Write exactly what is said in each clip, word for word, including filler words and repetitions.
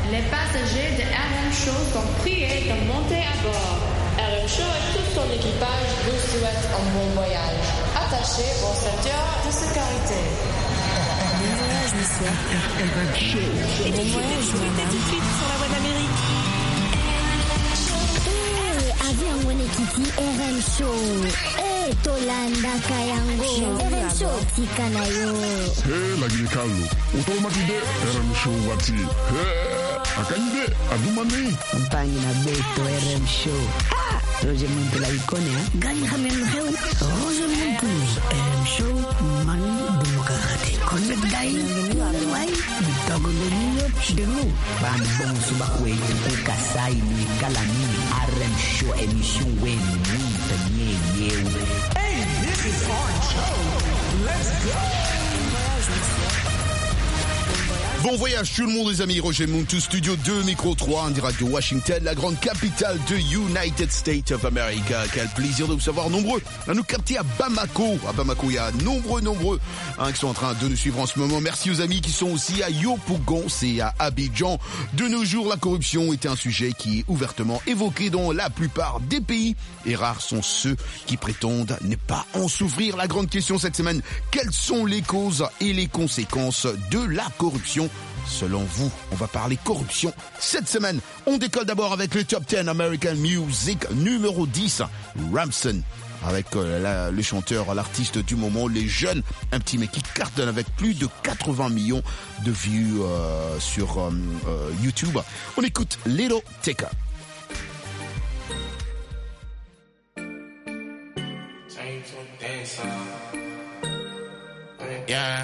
Les passagers de R M Show sont priés de monter à bord. R M Show et tout son équipage vous souhaitent un bon voyage. Attachez vos ceintures de sécurité. Bon voyage, monsieur. R M Show. Et bon voyage, madame. Tout de suite sur la voie d'Amérique. Avion Wenekiti R M Show. Eh, Tolanda Kayango. R M Show Tikanayo. Hey, lagi ni kalu. Utomatide R M Show wati. Hey, akande adumani. Mpangi na beto R M Show. Ah, Roger Muntu la ikone ha. Gani hamen heu. Roger Muntu. R M Show man dumukate. Konbet dai. Wai. Bitago le niyo denu. Ban bon suba kwe ku kasai ni kalani R M Show émission wen ni tanye yewe. Hey, this is our show. Let's go. Bon voyage tout le monde les amis, Roger Muntu, Studio deux, Micro trois, en direct de Washington, la grande capitale de United States of America. Quel plaisir de vous savoir nombreux à nous capter à Bamako. À Bamako, il y a nombreux, nombreux hein, qui sont en train de nous suivre en ce moment. Merci aux amis qui sont aussi à Yopougon et à Abidjan. De nos jours, la corruption est un sujet qui est ouvertement évoqué dans la plupart des pays. Et rares sont ceux qui prétendent ne pas en souffrir. La grande question cette semaine, quelles sont les causes et les conséquences de la corruption ? Selon vous, on va parler corruption cette semaine. On décolle d'abord avec le Top dix American Music numéro dix, Ramson. Avec euh, la, le chanteur, l'artiste du moment, les jeunes, un petit mec qui cartonne avec plus de quatre-vingts millions de vues euh, sur euh, euh, YouTube. On écoute Little Taker. Yeah.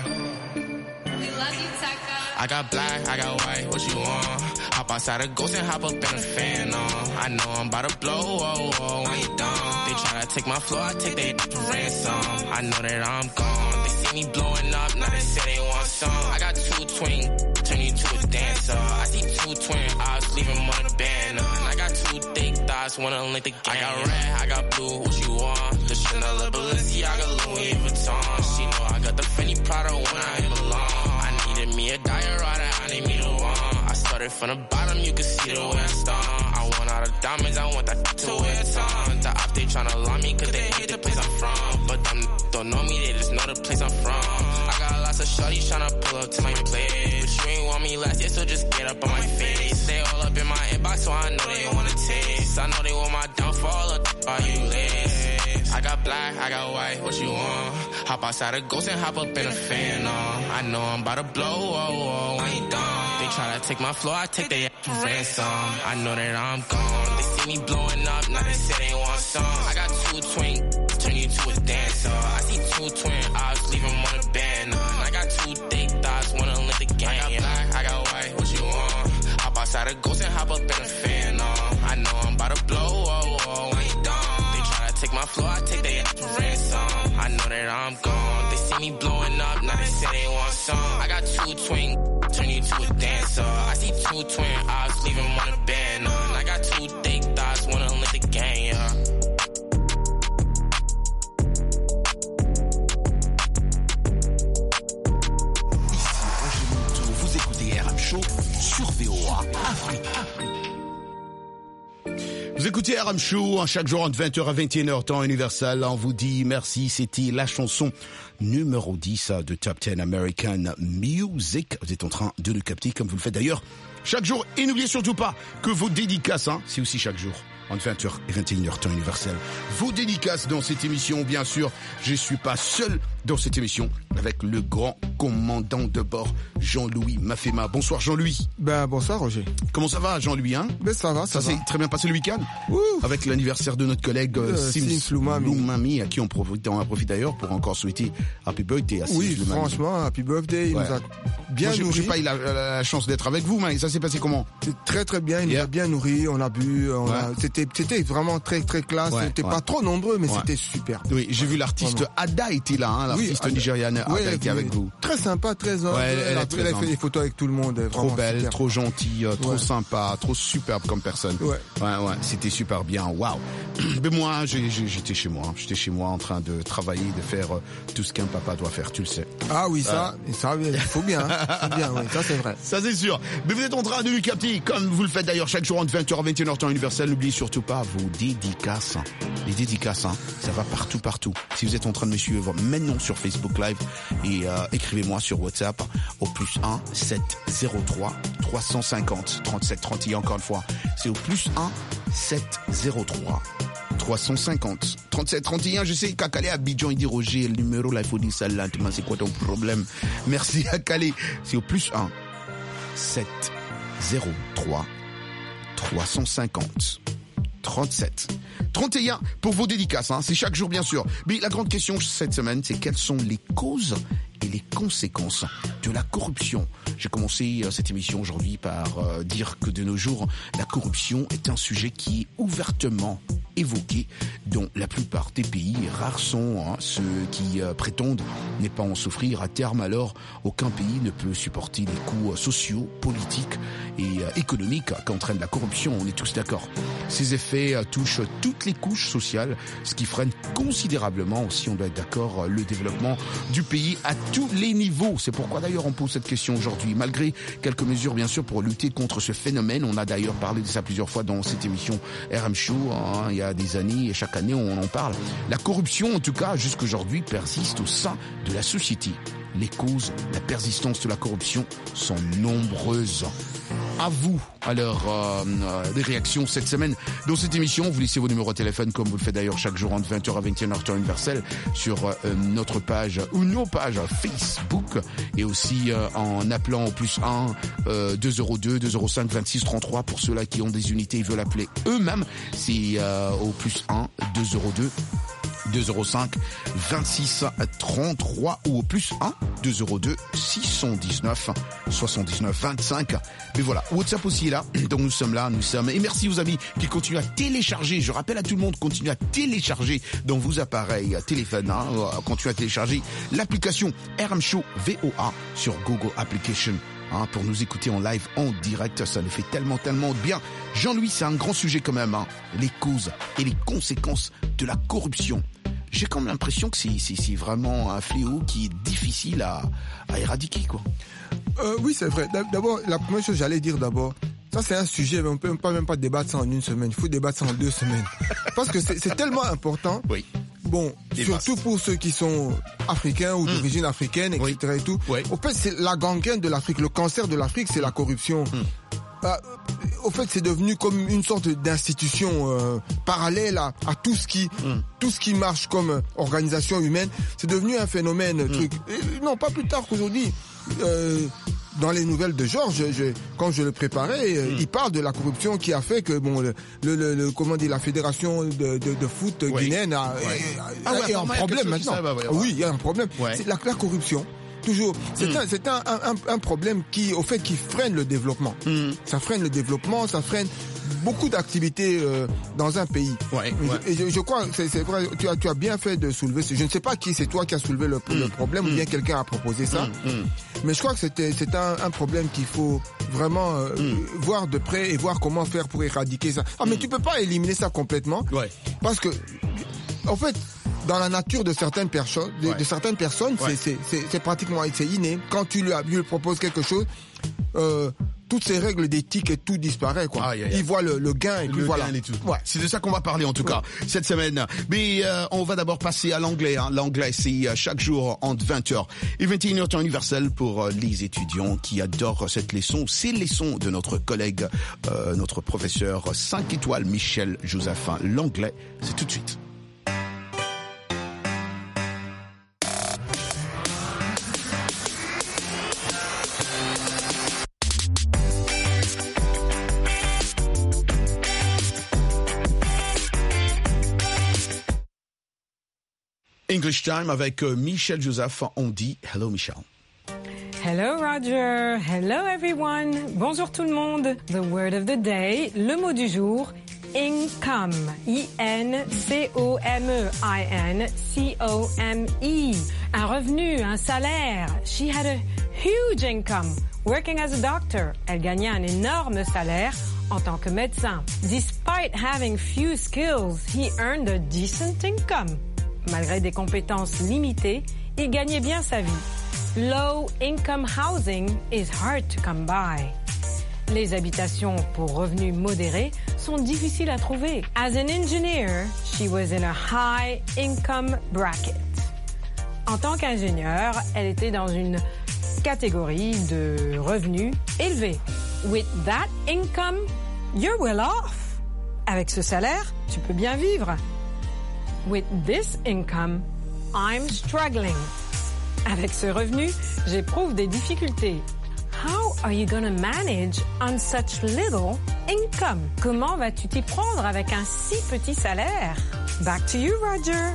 I got black, I got white, what you want? Hop outside a ghost and hop up in a fan on. I know I'm about to blow, oh, oh, when you done. They tryna take my floor, I take their for ransom. I know that I'm gone. They see me blowing up, now they say they want some. I got two twin, turn you to a dancer. I see two twin eyes, leave them on the banner. And I got two thick thighs, wanna link the gang. I got red, I got blue, what you want? The Chanel, the Balenciaga, Louis Vuitton. She know I got the Fendi Prada when I belong. Needed me a diorata, I need me to one. I started from the bottom, you can see the way I start. I want all the diamonds, I want that to wear time. The op, they tryna lie me cause they hate the place I'm from. But them don't know me, they just know the place I'm from. I got lots of shorties tryna pull up to my place. But you ain't want me last year, so just get up on my face. They all up in my inbox, so I know they wanna taste. I know they want my downfall, or are you late? I got black, I got white, what you want? Hop outside a ghost and hop up in a fan on. I know I'm about to blow, oh, oh, when you done. They tryna take my floor, I take their for ransom. I know that I'm gone. They see me blowing up, now they say they want some. I got two twin, turn you to a dancer. I see two twin eyes, leave them on the banner. And I got two thick thighs, wanna link the gang. I got black, I got white, what you want? Hop outside a ghost and hop up in a fan on. I know I'm about to blow, oh, oh, when you done. Take my floor, I take their for ransom. I know that I'm gone. They see me blowing up, now they say they want some. I got two twin, turn you to a dancer. I see two twin eyes, leave them on the banner. And I got two thick thighs, wanna link the gang, yeah. Ici, vous écoutez R M Show sur V O A Afrique. Vous écoutez R M Show, chaque jour entre vingt heures à vingt et une heures, temps universel. On vous dit merci, c'était la chanson numéro dix de Top dix American Music. Vous êtes en train de le capter comme vous le faites d'ailleurs chaque jour. Et n'oubliez surtout pas que vos dédicaces, hein, c'est aussi chaque jour. Entre vingt heures et vingt et une heures, temps universel. Vos dédicaces dans cette émission, bien sûr, je suis pas seul dans cette émission avec le grand commandant de bord, Jean-Louis Mafema. Bonsoir Jean-Louis. Ben bonsoir Roger. Comment ça va Jean-Louis hein? Ben ça va, ça, ça va. s'est très bien passé le week-end. Ouh. Avec l'anniversaire de notre collègue euh, Sims, Sims Loumami. Loumami, à qui on profite, on profite d'ailleurs pour encore souhaiter Happy Birthday à Sims Oui, Loumami. franchement, Happy Birthday, il ouais. nous a bien Moi, nourri. j'ai pas eu la, la, la chance d'être avec vous, mais ça s'est passé comment? C'est très très bien, il yeah. nous a bien nourri, on a bu, on ouais. a, c'était, c'était vraiment très très classe, ouais, c'était ouais. pas trop nombreux, mais ouais. c'était super. Oui, j'ai vu l'artiste Ada était là, hein, l'artiste oui, nigériane oui, avec, oui, avec vous. Très sympa, très humble. Ouais, elle, elle, elle, a, très elle a fait des photos avec tout le monde. Trop belle, super. trop gentille, trop ouais. sympa, trop superbe comme personne. Ouais, ouais, ouais c'était super bien. Waouh. Mais moi, j'ai, j'ai, j'étais chez moi. J'étais chez moi en train de travailler, de faire euh, tout ce qu'un papa doit faire, tu le sais. Ah oui, ça, euh. ça, il faut bien. Hein. Faut bien, oui, ça c'est vrai. Ça c'est sûr. Mais vous êtes en train de nous capter, comme vous le faites d'ailleurs chaque jour entre vingt heures à vingt et une heures temps universel. N'oubliez surtout pas vos dédicaces. Les dédicaces, hein, ça va partout, partout. Si vous êtes en train de me suivre maintenant sur Facebook Live et euh, écrivez-moi sur WhatsApp au plus un sept zéro trois trois cent cinquante trente-sept trente et un encore une fois. C'est au plus un sept zéro trois trois cent cinquante trente-sept trente et un. Je sais qu'à Calais, Abidjan, il dit Roger, le numéro là, il faut dire ça lentement. C'est quoi ton problème? Merci à Calais. C'est au plus un sept zéro trois trois cent cinquante trente-sept trente et un pour vos dédicaces, hein. C'est chaque jour bien sûr. Mais la grande question cette semaine, c'est quelles sont les causes et les conséquences de la corruption. J'ai commencé euh, cette émission aujourd'hui par euh, dire que de nos jours, la corruption est un sujet qui est ouvertement évoqué dans la plupart des pays. Rares sont hein, ceux qui euh, prétendent ne pas en souffrir. À terme, alors, aucun pays ne peut supporter les coûts euh, sociaux, politiques et euh, économiques qu'entraîne la corruption. On est tous d'accord. Ces effets euh, touchent toutes les couches sociales, ce qui freine considérablement aussi, on doit être d'accord, euh, le développement du pays à tous les niveaux. C'est pourquoi d'ailleurs on pose cette question aujourd'hui. Malgré quelques mesures bien sûr pour lutter contre ce phénomène, on a d'ailleurs parlé de ça plusieurs fois dans cette émission R M Show, hein, il y a des années et chaque année on en parle. La corruption en tout cas jusqu'aujourd'hui persiste au sein de la société. Les causes, la persistance de la corruption sont nombreuses. À vous, alors, euh, euh, des réactions cette semaine dans cette émission. Vous laissez vos numéros de téléphone comme vous le faites d'ailleurs chaque jour entre vingt heures à vingt et une heures temps universel sur euh, notre page ou nos pages Facebook et aussi euh, en appelant au plus un euh, deux zéro deux deux zéro cinq vingt-six trente-trois pour ceux-là qui ont des unités et veulent appeler eux-mêmes. C'est euh, au plus un deux zéro deux deux zéro cinq vingt-six trente-trois ou au plus un deux zéro deux six cent dix-neuf soixante-dix-neuf vingt-cinq. Mais voilà, WhatsApp aussi est là, donc nous sommes là, nous sommes. Et merci aux amis qui continuent à télécharger. Je rappelle à tout le monde, continuez à télécharger dans vos appareils téléphones, hein, continuez à télécharger l'application R M Show V O A sur Google Application. Hein, pour nous écouter en live, en direct, ça nous fait tellement, tellement de bien. Jean-Louis, c'est un grand sujet quand même, hein, les causes et les conséquences de la corruption. J'ai quand même l'impression que c'est, c'est, c'est vraiment un fléau qui est difficile à, à éradiquer, quoi. Euh, oui, c'est vrai. D'abord, la première chose que j'allais dire d'abord, ça c'est un sujet, mais on peut pas même pas débattre ça en une semaine. Il faut débattre ça en deux semaines. Parce que c'est, c'est tellement important. Oui. Bon, des surtout masses. Pour ceux qui sont africains ou d'origine mmh. africaine, et cetera oui. et tout. Oui. Au fait, c'est la gangrène de l'Afrique. Le cancer de l'Afrique, c'est la corruption. Mmh. Euh, au fait, c'est devenu comme une sorte d'institution euh, parallèle à, à tout ce qui, mmh. tout ce qui marche comme organisation humaine. C'est devenu un phénomène, mmh. truc. Et, non, pas plus tard qu'aujourd'hui. Euh, dans les nouvelles de Georges, je, quand je le préparais, mmh. il parle de la corruption qui a fait que bon, le, le, le comment dire, la fédération de, de, de foot oui. guinéenne a, ouais. a, a, ah ouais, a un problème maintenant. Ça, bah, ouais, oui, il y a un problème. Ouais. C'est la, la corruption. Toujours. C'est, mmh. un, c'est un, un, un problème qui, au fait, qui freine le développement. Mmh. Ça freine le développement, ça freine beaucoup d'activités euh, dans un pays. Ouais, ouais. Et je, je crois, c'est, c'est vrai, tu as, tu as bien fait de soulever. Je ne sais pas qui c'est toi qui a soulevé le, mmh. le problème mmh. ou bien quelqu'un a proposé ça. Mmh. Mais je crois que c'était, c'est un, un problème qu'il faut vraiment euh, mmh. voir de près et voir comment faire pour éradiquer ça. Ah, mais mmh. tu peux pas éliminer ça complètement. Ouais. Parce que, en fait, dans la nature de certaines personnes, de, ouais. de certaines personnes, ouais. c'est, c'est, c'est, c'est pratiquement, c'est inné. Quand tu lui, lui proposes quelque chose, euh, toutes ces règles d'éthique et tout disparaît, quoi. Ah, yeah, yeah. Il voit le, le gain et le puis gain voilà. Et tout. Ouais. C'est de ça qu'on va parler en tout ouais. cas cette semaine. Mais euh, on va d'abord passer à l'anglais. Hein. L'anglais, c'est euh, chaque jour entre vingt heures et vingt et une heures temps universel pour euh, les étudiants qui adorent cette leçon. C'est la leçon de notre collègue, euh, notre professeur cinq étoiles Michel Josephin. L'anglais, c'est tout de suite. English Time avec Michel Joseph. On dit hello Michel. Hello Roger. Hello everyone. Bonjour tout le monde. The word of the day, le mot du jour, income. I N C O M E. I N C O M E. Un revenu, un salaire. She had a huge income working as a doctor. Elle gagnait un énorme salaire en tant que médecin. Despite having few skills, he earned a decent income. Malgré des compétences limitées, il gagnait bien sa vie. Low income housing is hard to come by. Les habitations pour revenus modérés sont difficiles à trouver. As an engineer, she was in a high income bracket. En tant qu'ingénieure, elle était dans une catégorie de revenus élevés. With that income, you're well off. Avec ce salaire, tu peux bien vivre. With this income, I'm struggling. Avec ce revenu, j'éprouve des difficultés. How are you gonna manage on such little income? Comment vas-tu t'y prendre avec un si petit salaire? Back to you, Roger.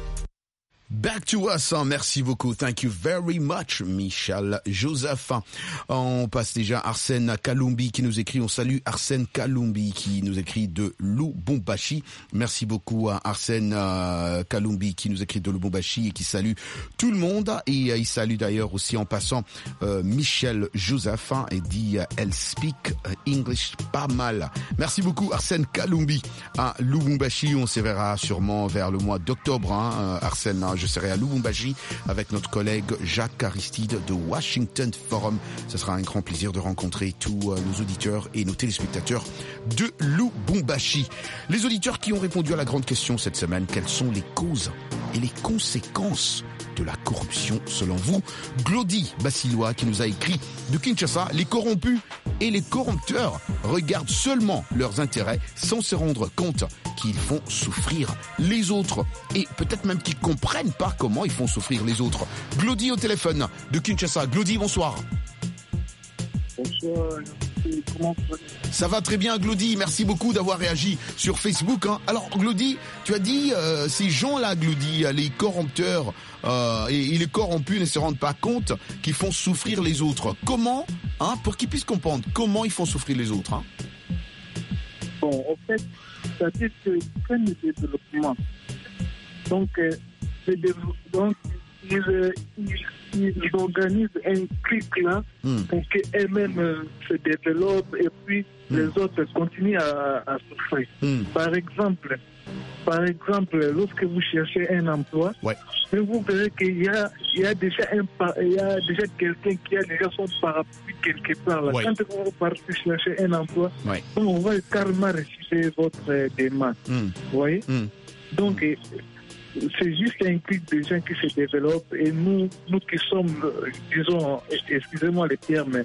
Back to us, hein. Merci beaucoup. Thank you very much, Michel Joseph. On passe déjà à Arsène Kalumbi qui nous écrit. On salue Arsène Kalumbi qui nous écrit de Lubumbashi. Merci beaucoup à Arsène euh, Kalumbi qui nous écrit de Lubumbashi et qui salue tout le monde. Et euh, il salue d'ailleurs aussi en passant euh, Michel Joseph hein, et dit euh, elle speak English pas mal. Merci beaucoup Arsène Kalumbi à Lubumbashi. On se verra sûrement vers le mois d'octobre, hein, Arsène. Hein, Je serai à Lubumbashi avec notre collègue Jacques Aristide de Washington Forum. Ce sera un grand plaisir de rencontrer tous nos auditeurs et nos téléspectateurs de Lubumbashi. Les auditeurs qui ont répondu à la grande question cette semaine, quelles sont les causes et les conséquences de la corruption selon vous? Glody Bassilois qui nous a écrit de Kinshasa, les corrompus et les corrupteurs regardent seulement leurs intérêts sans se rendre compte qu'ils font souffrir les autres et peut-être même qu'ils comprennent pas comment ils font souffrir les autres. Glody au téléphone de Kinshasa. Glody, bonsoir. Bonsoir. Comment ça va très bien, Glody. Merci beaucoup d'avoir réagi sur Facebook. Hein. Alors, Glody, tu as dit euh, ces gens-là, Glody, les corrompteurs euh, et, et les corrompus ne se rendent pas compte qu'ils font souffrir les autres. Comment, hein, pour qu'ils puissent comprendre comment ils font souffrir les autres, hein? Bon, en fait, ça dit qu'ils prennent le développement. Donc, euh, le développement, ils, euh, ils, ils organisent un truc là mm. pour qu'elles-mêmes euh, se développent et puis mm. les autres continuent à, à souffrir. Mm. Par exemple, par exemple, lorsque vous cherchez un emploi, ouais. vous verrez qu'il y a, il y a déjà un, il y a déjà quelqu'un qui a déjà son parapluie quelque part là. Ouais. Quand vous partez chercher un emploi, ouais. on va carrément refuser votre demande. Mm. Vous voyez? Mm. Donc, mm. c'est juste un clic de gens qui se développent et nous, nous qui sommes, disons, excusez-moi les termes,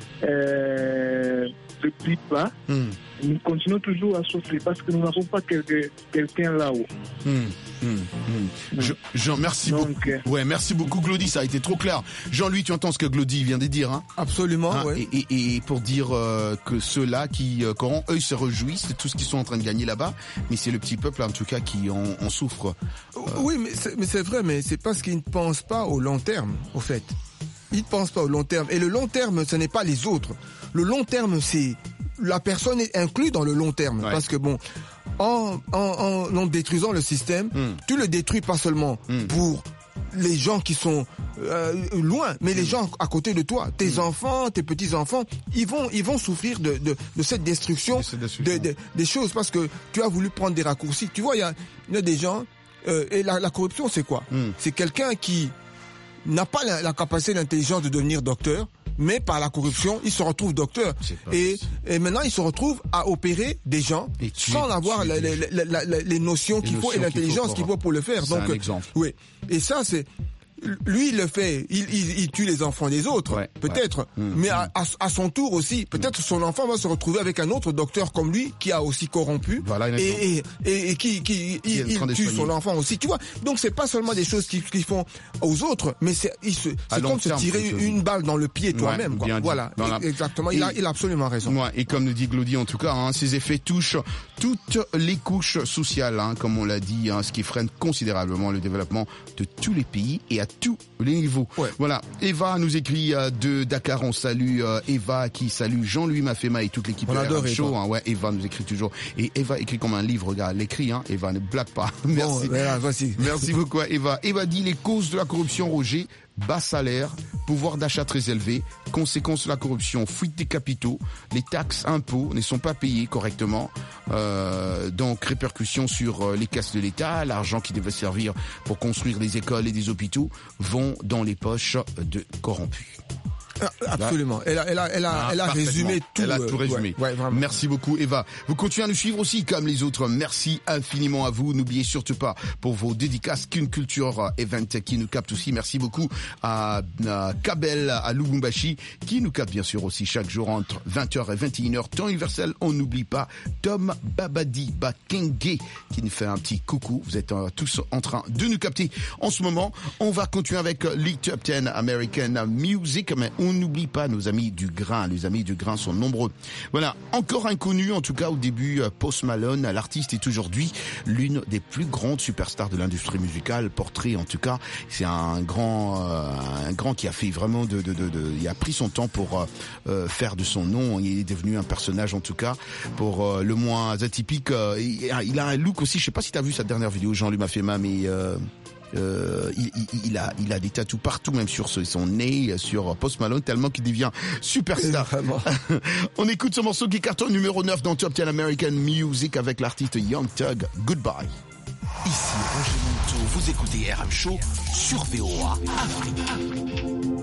euh, de plus bas, mm. nous continuons toujours à souffrir parce que nous n'avons pas quelque, quelqu'un là-haut. Mm. Mm. Mm. Je, Jean, merci Donc, beaucoup. Euh... Ouais, merci beaucoup, Glody, ça a été trop clair. Jean-Louis, tu entends ce que Glody vient de dire, hein? Absolument, hein, ouais. et, et, et pour dire euh, que ceux-là qui, euh, corrompent, eux, se réjouissent de tout ce qu'ils sont en train de gagner là-bas, mais c'est le petit peuple, en tout cas, qui en, en souffre. Euh... Oui, mais c'est, mais c'est vrai, mais c'est parce qu'ils ne pensent pas au long terme, au fait. Ils ne pensent pas au long terme. Et le long terme, ce n'est pas les autres. Le long terme, c'est... La personne est inclue dans le long terme. Ouais. Parce que bon, en, en, en, en détruisant le système, mm. tu le détruis pas seulement mm. pour les gens qui sont euh, loin, mais mm. les gens à côté de toi, tes mm. enfants, tes petits-enfants, ils vont, ils vont souffrir de, de, de cette destruction, de cette destruction. De, de, des choses parce que tu as voulu prendre des raccourcis. Tu vois, il y a, y a des gens, euh, et la, la corruption, c'est quoi? mm. C'est quelqu'un qui n'a pas la, la capacité d'intelligence de devenir docteur, mais par la corruption, il se retrouve docteur. Et, et maintenant, il se retrouve à opérer des gens sans avoir la, la, la, la, les notions qu'il faut et l'intelligence qu'il faut pour le faire. C'est Donc, un exemple. Oui. Et ça, c'est... Lui, il le fait, il, il, il tue les enfants des autres, ouais, peut-être, ouais. Mmh, mais à, à, à son tour aussi, peut-être mmh. son enfant va se retrouver avec un autre docteur comme lui, qui a aussi corrompu, voilà, et, et, et, et qui, qui, qui il, il tue son enfant aussi, tu vois. Donc c'est pas seulement des choses qu'ils qui font aux autres, mais c'est, il se, c'est comme se tirer une balle dans le pied toi-même, ouais, quoi. Voilà, la... exactement, et, il, a, il a absolument raison. Ouais, et comme nous dit Glody, en tout cas, hein, ces effets touchent toutes les couches sociales, hein, comme on l'a dit, hein, ce qui freine considérablement le développement de tous les pays et à à tous les niveaux. Ouais. Voilà. Eva nous écrit euh, de Dakar. On salue euh, Eva qui salue Jean-Louis Mafema et toute l'équipe on de adore R M Show. Eva. Hein, ouais, Eva nous écrit toujours. Et Eva écrit comme un livre, regarde, elle écrit, hein. Eva ne blague pas. Merci. Bon, voilà, voici. Merci beaucoup Eva. Eva dit les causes de la corruption, Roger: bas salaire, pouvoir d'achat très élevé, conséquence de la corruption, fuite des capitaux, les taxes, impôts ne sont pas payés correctement, euh, donc répercussions sur euh, les caisses de l'État, l'argent qui devait servir pour construire des écoles et des hôpitaux vont dans les poches de corrompus. Absolument. Elle a, elle a, elle a, Ah, elle a résumé tout. Elle a tout résumé. Ouais, ouais, merci beaucoup, Eva. Vous continuez à nous suivre aussi, comme les autres. Merci infiniment à vous. N'oubliez surtout pas pour vos dédicaces qu'une culture event qui nous capte aussi. Merci beaucoup à, à Kabel, à Lubumbashi, qui nous capte bien sûr aussi chaque jour entre vingt heures et vingt et une heures, temps universel. On n'oublie pas Tom Babadi Bakenge, qui nous fait un petit coucou. Vous êtes euh, tous en train de nous capter en ce moment. On va continuer avec les Top dix American Music, mais on n'oublie pas nos amis du grain. Les amis du grain sont nombreux. Voilà, encore inconnu en tout cas au début, Post Malone. L'artiste est aujourd'hui l'une des plus grandes superstars de l'industrie musicale. Portrait en tout cas, c'est un grand, euh, un grand qui a fait vraiment de, de, de, de, il a pris son temps pour euh, faire de son nom. Il est devenu un personnage en tout cas, pour euh, le moins atypique. Euh, il, il a un look aussi. Je sais pas si tu as vu sa dernière vidéo, Jean-Luc Mafema, mais euh, Euh, il, il, il a, il a des tatous partout, même sur son nez, sur Post Malone, tellement qu'il devient superstar. On écoute ce morceau qui cartonne numéro neuf dans Top dix American Music avec l'artiste Young Thug, Goodbye. Ici Roger Monteau, vous écoutez R M Show sur V O A Afrique.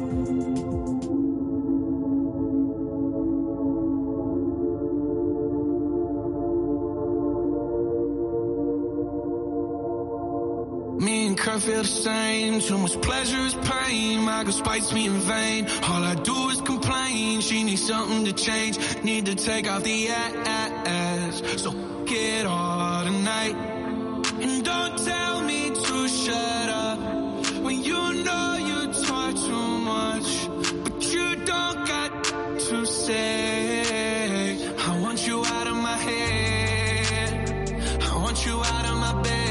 Me and Kurt feel the same. Too much pleasure is pain. My girl spites me in vain. All I do is complain. She needs something to change. Need to take off the ass. So get all tonight. And don't tell me to shut up when you know you talk too much, but you don't got to say. I want you out of my head. I want you out of my bed.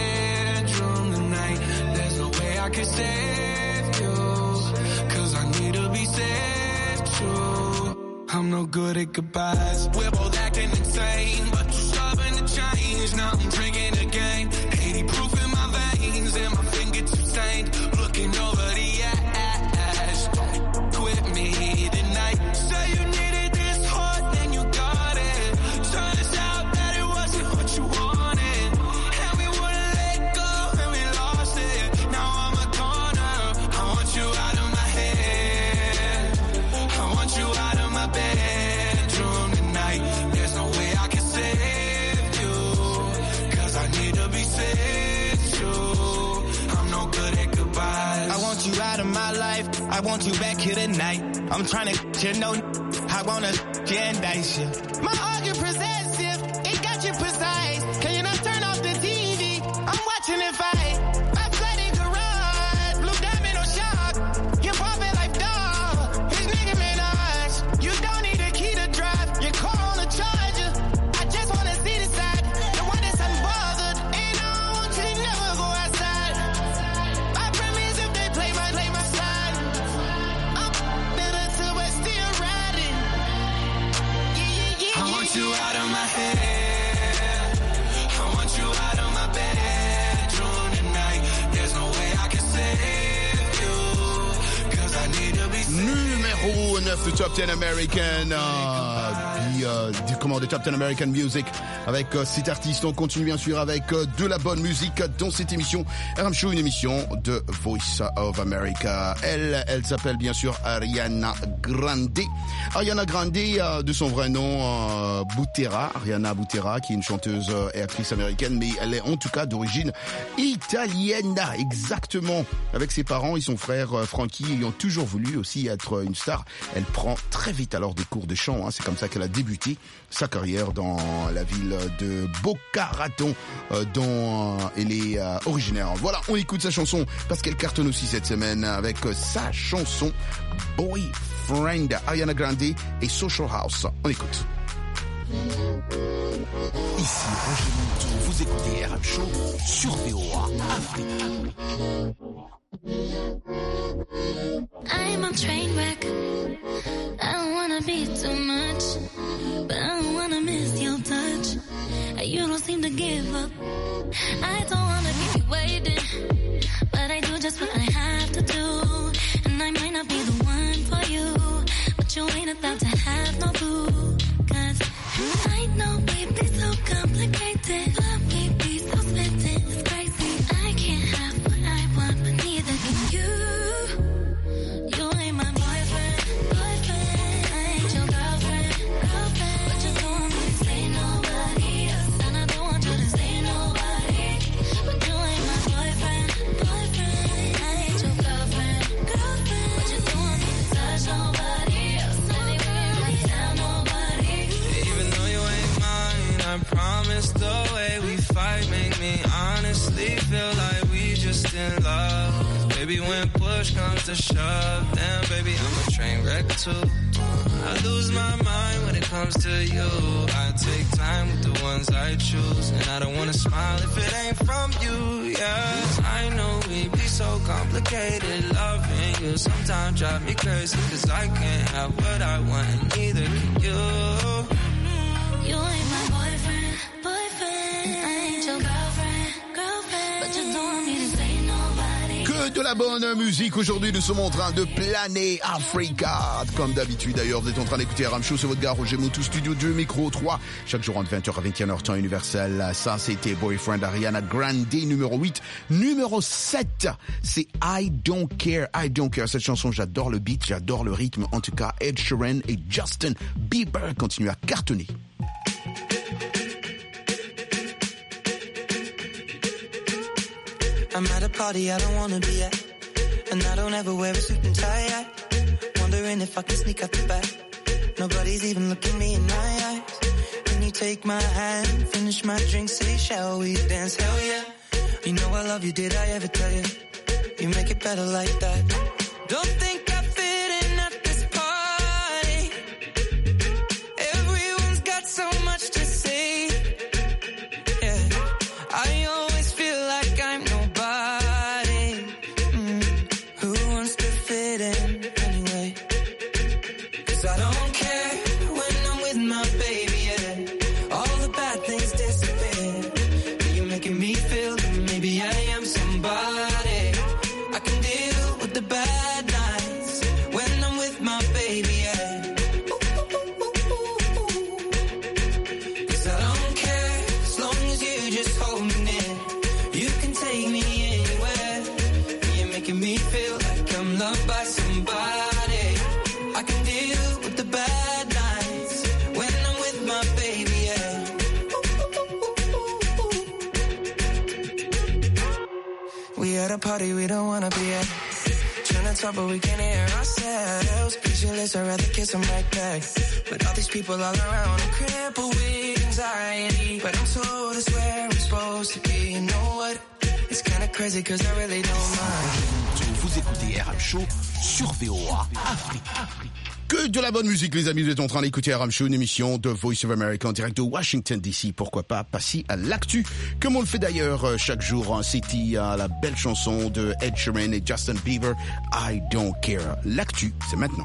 I can save you, cause I need to be saved too. I'm no good at goodbyes. We're both acting insane, but you're stubborn to change. Now I'm drinking again. eighty proof in my veins and my fingertips stained. Looking over the ash. Don't quit me tonight. Say you needed this hard, then you got it. Turns out that it wasn't what you wanted. And we wouldn't let go and we lost it. Now I'm I want you out of my head. I want you out of my bedroom tonight. There's no way I can save you, cause I need to be saved too. I'm no good at goodbyes. I want you out of my life. I want you back here tonight. I'm trying to, you know, I wanna indict you. My argument possessive, it got you precise. Can you not turn off the T V? I'm watching it fight. Numéro neuf du Top dix American, euh, puis, euh, du, comment, de Top dix American Music avec euh, cet artiste. On continue bien sûr avec euh, de la bonne musique dans cette émission R M Show, une émission de Voice of America. Elle, elle s'appelle bien sûr Ariana Grande. Ariana Grande, euh, de son vrai nom, euh, Butera, Ariana Butera, qui est une chanteuse euh, et actrice américaine, mais elle est en tout cas d'origine italienne, exactement. Avec ses parents et son frère euh, Frankie ayant toujours voulu aussi être une star, elle prend très vite alors des cours de chant. Hein. C'est comme ça qu'elle a débuté sa carrière dans la ville de Boca Raton, euh, dont euh, elle est euh, originaire. Voilà, on écoute sa chanson parce qu'elle cartonne aussi cette semaine avec euh, sa chanson Boyfriend, Ariana Grande et Social House. On écoute. Ici Roger Montou, vous écoutez R M Show sur V O A Afrique. I'm on train wreck. I don't wanna be too much, but I don't wanna miss your touch. You don't seem to give up. I don't wanna keep you waiting, but I do just what I have to do. And I might not be the one for you, but you ain't about to have no clue. Cause I know we be so complicated, but we be so smitten, it's crazy. I can't have what I want, but neither can you. You ain't my boyfriend, boyfriend. I ain't your girlfriend, girlfriend. But you don't want me to say nobody else, and I don't want you to say nobody. But you ain't my boyfriend, boyfriend. I ain't your girlfriend, girlfriend. But you don't want me to touch nobody else, anywhere, right now, nobody. Even though you ain't mine, I promise the way we fight make me honestly feel like we just in love. Cause baby, when push comes to shove, then baby, I'm a train wreck too. I lose my mind when it comes to you. I take time with the ones I choose, and I don't wanna smile if it ain't from you, yeah. I know we be so complicated, loving you sometimes drive me crazy, cause I can't have what I want, and neither can you. You ain't my boyfriend, boyfriend. I ain't your girlfriend, girlfriend. But you don't want me to say nobody. Que de la bonne musique. Aujourd'hui, nous sommes en train de planer Africa. Comme d'habitude, d'ailleurs, vous êtes en train d'écouter R M Show, c'est votre gars Roger Montou, studio deux, micro trois. Chaque jour entre vingt heures à vingt et une heures, temps universel. Ça, c'était Boyfriend Ariana Grande, numéro huit. Numéro sept, c'est I Don't Care, I Don't Care. Cette chanson, j'adore le beat, j'adore le rythme. En tout cas, Ed Sheeran et Justin Bieber continuent à cartonner. I'm at a party I don't wanna be at, and I don't ever wear a suit and tie yet. Wondering if I can sneak out the back. Nobody's even looking me in my eyes. Can you take my hand, finish my drink, say shall we dance? Hell yeah. You know I love you, did I ever tell you? You make it better like that. Don't think I fit in at this party. Everyone's got so much to say. Yeah, I always feel like I'm nobody. Mm. Who wants to fit in anyway? Cause I don't care when I'm with my baby, yeah. All the bad things disappear. You're making me feel that maybe I am somebody. I can deal with the bad nights when I'm with my baby, yeah. Cause I don't care as long as you just hold me near. You can take me anywhere. You're making me feel like I'm loved by somebody. I can deal with the bad nights when I'm with my baby, yeah. We at a party we don't wanna be at. Trying to talk but we can't hear ourselves. Pictureless, I'd rather kiss them right back. But all these people all around, I'm crippled with anxiety. But I'm told it's where I'm supposed to be. You know what? It's kinda crazy cause I really don't mind. Vous écoutez R M Show sur V O A Afrique. Que de la bonne musique, les amis. Vous êtes en train d'écouter R M Show, une émission de Voice of America en direct de Washington D C. Pourquoi pas passer à l'actu, comme on le fait d'ailleurs chaque jour. C'était la belle chanson de Ed Sheeran et Justin Bieber, I Don't Care. L'actu, c'est maintenant.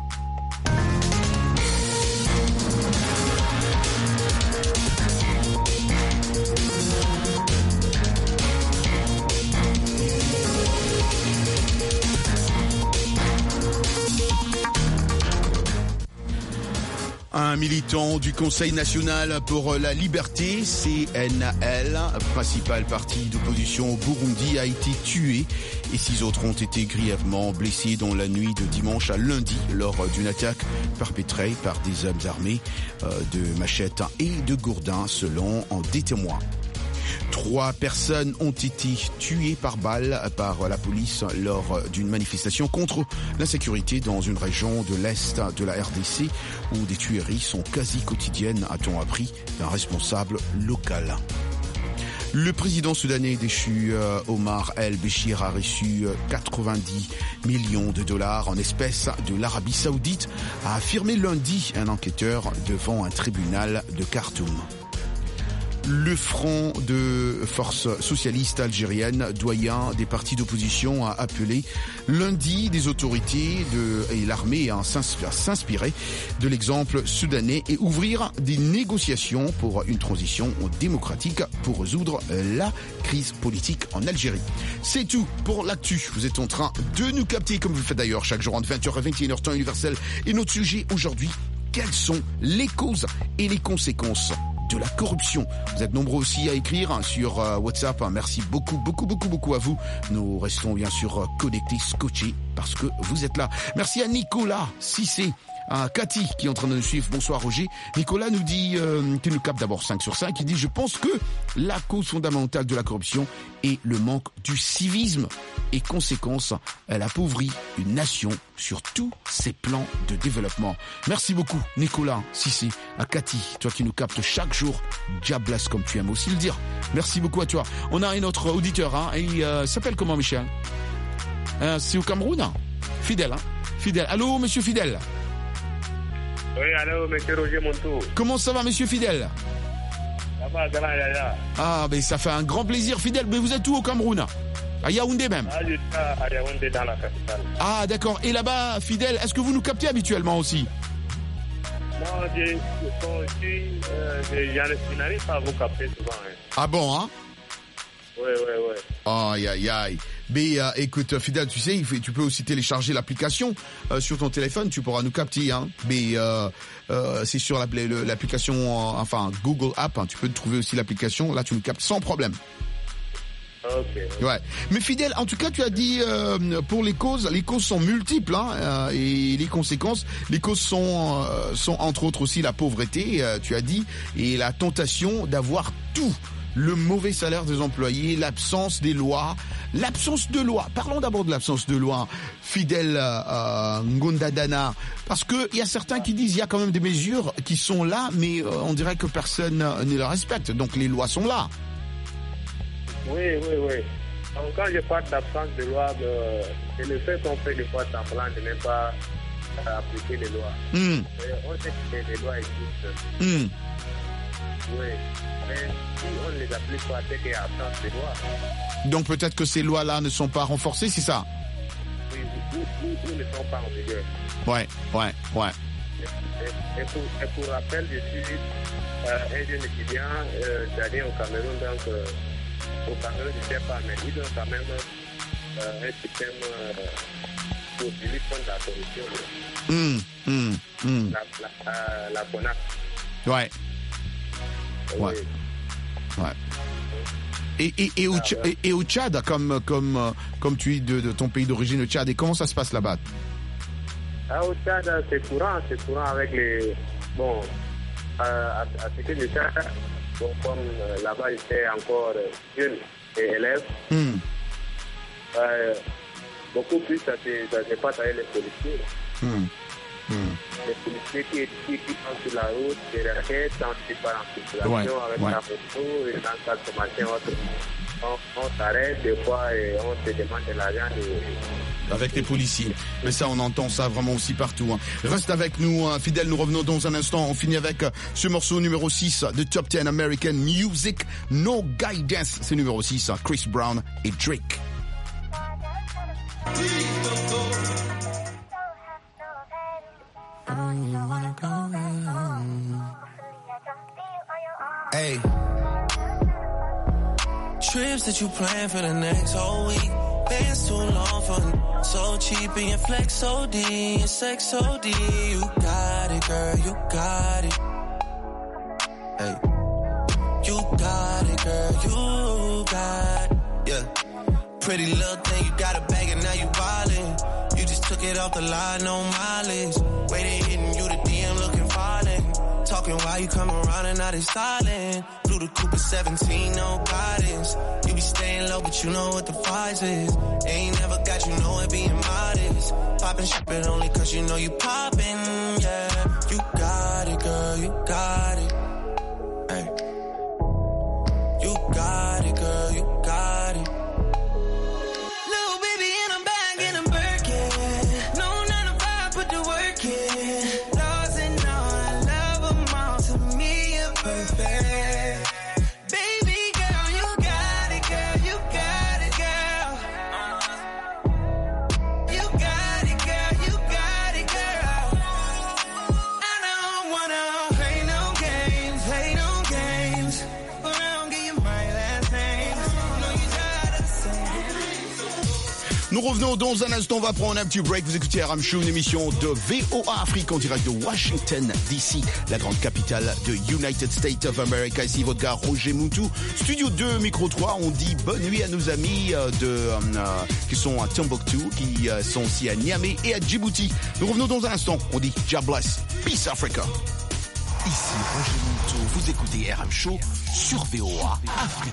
Un militant du Conseil national pour la liberté, C N L, principal parti d'opposition au Burundi, a été tué et six autres ont été grièvement blessés dans la nuit de dimanche à lundi lors d'une attaque perpétrée par des hommes armés euh, de machettes et de gourdins selon des témoins. Trois personnes ont été tuées par balle par la police lors d'une manifestation contre l'insécurité dans une région de l'Est de la R D C où des tueries sont quasi quotidiennes, a-t-on appris d'un responsable local. Le président soudanais déchu euh, Omar El-Béchir a reçu euh, quatre-vingt-dix millions de dollars en espèces de l'Arabie Saoudite, a affirmé lundi un enquêteur devant un tribunal de Khartoum. Le Front de Force Socialiste Algérienne, doyen des partis d'opposition, a appelé lundi des autorités de, et l'armée à s'inspirer de l'exemple soudanais et ouvrir des négociations pour une transition démocratique pour résoudre la crise politique en Algérie. C'est tout pour l'actu. Vous êtes en train de nous capter, comme vous le faites d'ailleurs chaque jour entre vingt heures et vingt et une heures temps universel. Et notre sujet aujourd'hui, quelles sont les causes et les conséquences de la corruption? Vous êtes nombreux aussi à écrire sur euh, WhatsApp. Merci beaucoup, beaucoup, beaucoup, beaucoup à vous. Nous restons bien sûr connectés, scotchés, parce que vous êtes là. Merci à Nicolas Cissé, à Cathy qui est en train de nous suivre. Bonsoir Roger. Nicolas nous dit, euh, tu nous captes d'abord cinq sur cinq, il dit « Je pense que la cause fondamentale de la corruption est le manque du civisme et conséquence, elle appauvrit une nation sur tous ses plans de développement. » Merci beaucoup Nicolas Cissé, à Cathy, toi qui nous captes chaque jour. Dieu blesse comme tu aimes aussi le dire. Merci beaucoup à toi. On a un autre auditeur, hein, et il euh, s'appelle comment Michel? euh, C'est au Cameroun, hein? Fidèle, hein? Fidèle. Allô monsieur Fidèle? Oui, allô, monsieur Roger Montou. Comment ça va, monsieur Fidèle? Ça va, ça va, là. Ah, ben ça fait un grand plaisir, Fidèle. Mais vous êtes où au Cameroun? À Yaoundé même? Ah, juste à Yaoundé, dans la capitale. Ah, d'accord. Et là-bas, Fidèle, est-ce que vous nous captez habituellement aussi? Non, je, je, je, euh, je, je n'arrive pas à vous capter souvent. Hein. Ah bon, hein? Oui, oui, oui. Aïe, aïe, aïe. Mais euh, écoute, Fidèle, tu sais, il faut, tu peux aussi télécharger l'application euh, sur ton téléphone, tu pourras nous capter. Hein. Mais euh, euh, c'est sur l'application, euh, enfin Google App, hein, tu peux trouver aussi l'application. Là, tu nous captes sans problème. Ok. Ouais. Mais Fidèle, en tout cas, tu as dit euh, pour les causes, les causes sont multiples, hein, euh, et les conséquences, les causes sont euh, sont entre autres aussi la pauvreté, euh, tu as dit, et la tentation d'avoir tout. Le mauvais salaire des employés, l'absence des lois, l'absence de loi. Parlons d'abord de l'absence de loi, Fidèle euh, Ngondadana, parce que il y a certains qui disent il y a quand même des mesures qui sont là, mais euh, on dirait que personne ne les respecte. Donc les lois sont là. Oui, oui, oui. Donc quand je parle d'absence de loi, euh, c'est le fait qu'on fait des fois semblant de ne pas euh, appliquer les lois. Mm. On sait que les lois existent. Mm. Oui, mais si on ne les applique pas, c'est qu'il y a absence de loi. Donc peut-être que ces lois-là ne sont pas renforcées, c'est ça? Oui, ou, ou, ou ne sont pas en vigueur. Ouais, ouais, ouais. Et, et, pour, et pour rappel, je suis euh, un jeune étudiant euh, d'année au Cameroun, donc euh, au Cameroun, je ne sais pas, mais ils ont quand même euh, un système euh, pour lutter contre la corruption. Mmh, mmh, mmh. La, la, euh, la C O N A C. Ouais. Ouais. Ouais. Et, et, et, au, Tchad, et, et au Tchad, comme, comme, comme tu es de, de ton pays d'origine, le Tchad, et comment ça se passe là-bas? Ah, au Tchad, c'est courant, c'est courant avec les... Bon, euh, à, à ce que le Tchad, bon, comme euh, là-bas, j'étais encore euh, jeune et élève, mm. euh, beaucoup plus ça se passe avec les policiers. Mm. Mm. Les policiers qui, qui, qui sont sur la route, qui arrêtent, quand ils partent en circulation ouais, avec ouais. la moto, et dans sa formation, on, on s'arrête des fois et on se demande de l'argent. Et... Avec les policiers. Mais ça, on entend ça vraiment aussi partout. Hein. Reste avec nous, hein, Fidèle, nous revenons dans un instant. On finit avec ce morceau numéro six de Top dix American Music, No Guidance. C'est numéro six, Chris Brown et Drake. Hey, trips that you plan for the next whole week. Bands too long for so cheap and your flex O D and sex O D. You got it, girl, you got it. Hey, you got it, girl, you got it. Yeah, pretty little thing, you got a bag and now you wildin'. You just took it off the line, no mileage. Waiting, hitting you the D M looking violent. Talking while you come around and now they silent. Blew the Cooper seventeen, no guidance. You be staying low, but you know what the price is. Ain't never got you know it being modest. Poppin' shit, but only cause you know you poppin', yeah. You got it, girl, you got it. Hey. You got it, girl, you got it. Little baby in a bag and I'm Birkin. No nine to five, put the work in. Lost and all, I love them all. To me, you're perfect. Nous revenons dans un instant, on va prendre un petit break. Vous écoutez R M Show, une émission de V O A Afrique en direct de Washington D C, la grande capitale de United States of America. Ici votre gars Roger Moutou, Studio deux, Micro trois. On dit bonne nuit à nos amis de, euh, qui sont à Tombouctou, qui euh, sont aussi à Niamey et à Djibouti. Nous revenons dans un instant, on dit God bless, peace Africa. Ici Roger Moutou, vous écoutez R M Show sur V O A Afrique.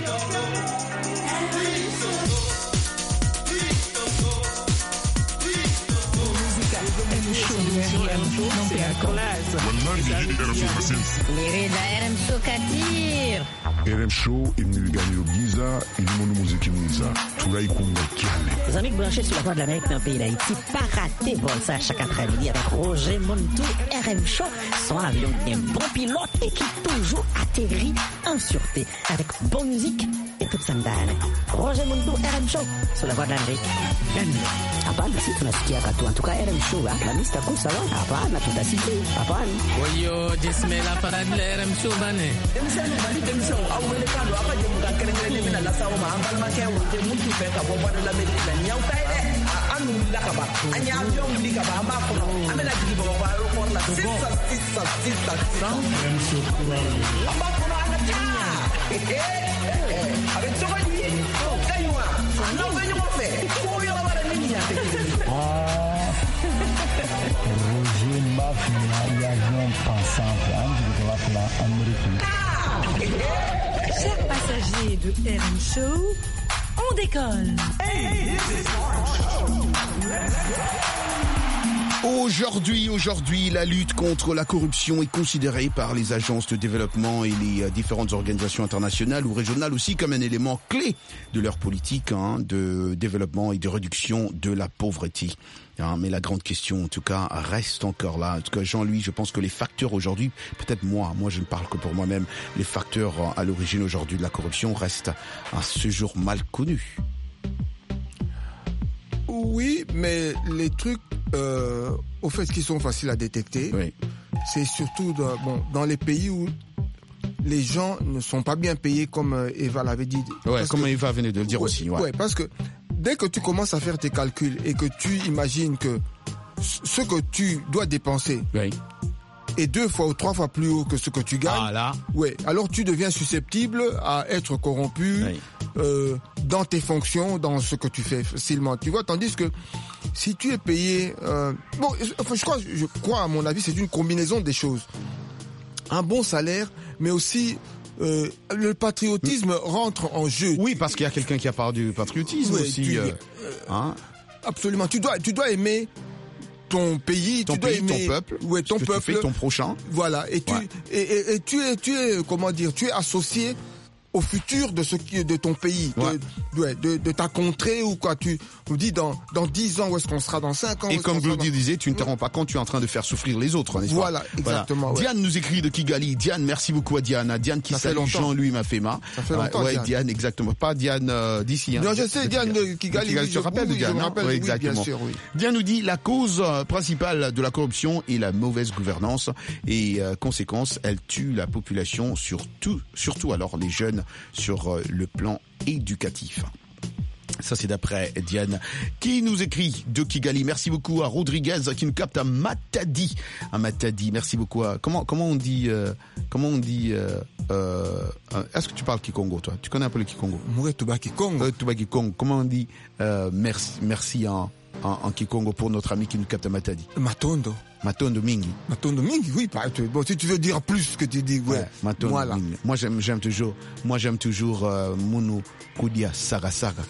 Liridha Katir. R M Show imniliganiro byiza irimo n'umuziki mwiza turayikunda cyane. Les amis branchés sur la voie de l'Amérique dans le pays d'Haïti, pas raté bon ça chaque après-midi avec Roger Montou. R M Show, son avion d'un bon pilote et qui toujours atterrit en sûreté avec bonne musique et toute sa mdane. Roger Montou, R M Show sur la voie de l'Amérique. Bienvenue. Hapana, si tunasikia katu. En tout cas, R M Show, la mista kusawa. Hapana, tutasikia. Hapana. Oyo, jismela para de R M Show bane. Emisani bali emisani au wele kando apa je muka kerengere mina la sawo ma ambal ma ke wote mutu fe ka bo bodo la medina la nyaw tay de anu la ka ba anya avion li ka ba ma ko amena digi bo ba ro ko la sisa sisa sisa R M Show amba ko na na ta eh eh avec so ni kaywa no venyo mo fe ko yo la bara ni ya ah Roger Mafia avion pensant de la Amérique. Chers passagers de R M Show, on décolle. Hey, Aujourd'hui, aujourd'hui, la lutte contre la corruption est considérée par les agences de développement et les différentes organisations internationales ou régionales aussi comme un élément clé de leur politique hein, de développement et de réduction de la pauvreté. Hein, mais la grande question, en tout cas, reste encore là. En tout cas, Jean-Louis, je pense que les facteurs aujourd'hui, peut-être moi, moi je ne parle que pour moi-même, les facteurs à l'origine aujourd'hui de la corruption restent à ce jour mal connus. Oui, mais les trucs, euh, au fait, qui sont faciles à détecter, oui. C'est surtout dans, bon, dans les pays où les gens ne sont pas bien payés, comme Eva l'avait dit. Ouais, comme que, Eva venait de le dire ouais, aussi. Ouais. ouais, parce que dès que tu commences à faire tes calculs et que tu imagines que ce que tu dois dépenser oui. est deux fois ou trois fois plus haut que ce que tu gagnes, ah, là. Ouais, alors tu deviens susceptible à être corrompu oui. euh, dans tes fonctions, dans ce que tu fais facilement. Tu vois, tandis que si tu es payé, euh, bon, enfin, je crois, je crois à mon avis, c'est une combinaison des choses. Un bon salaire, mais aussi euh, le patriotisme rentre en jeu. Oui, parce qu'il y a quelqu'un qui a parlé du patriotisme oui, aussi. Tu, euh, hein absolument. Tu dois, tu dois aimer ton pays, ton tu pays, dois aimer, ton peuple, ouais, ton ce que peuple, tu fais, ton prochain. Voilà, et tu, ouais. et, et, et tu es, tu es, comment dire, tu es associé au futur de ce qui de ton pays, ouais. de, de, de ta contrée ou quoi. Tu nous dis dans dans dix ans où est-ce qu'on sera, dans cinq ans. Et comme Glody dans... disait, tu ne te rends pas compte, tu es en train de faire souffrir les autres, n'est-ce pas? Voilà, exactement. Voilà. Ouais. Diane nous écrit de Kigali. Diane, merci beaucoup à Diane. Diane qui salue Jean-Louis Mafema. Ça fait longtemps. Ouais, Diane, Diane exactement. Pas Diane euh, d'ici. Hein. Non, je sais, Diane de Kigali. Kigali tu te rappelles de Diane? Je me rappelle, oui, oui, exactement. bien sûr, oui. Diane nous dit la cause principale de la corruption est la mauvaise gouvernance et euh, conséquence, elle tue la population, surtout, surtout alors les jeunes sur euh, le plan éducatif. Ça, c'est d'après Diane qui nous écrit de Kigali. Merci beaucoup à Rodriguez qui nous capte à Matadi. À Matadi. Merci beaucoup à, comment, comment on dit, euh, comment on dit, euh, euh, est-ce que tu parles Kikongo, toi? Tu connais un peu le Kikongo? Mouret Touba Kikongo. Euh, Touba Kikongo. Comment on dit, euh, merci, merci en, en, en Kikongo pour notre ami qui nous capte à Matadi? Matondo. Matondo Mingi. Matondo Mingi, oui. Bon, si tu veux dire plus que tu dis, ouais. ouais Matondo voilà. Mingi. Moi, j'aime, j'aime toujours, moi, j'aime toujours, euh, Mounou Koudia Saga Saga.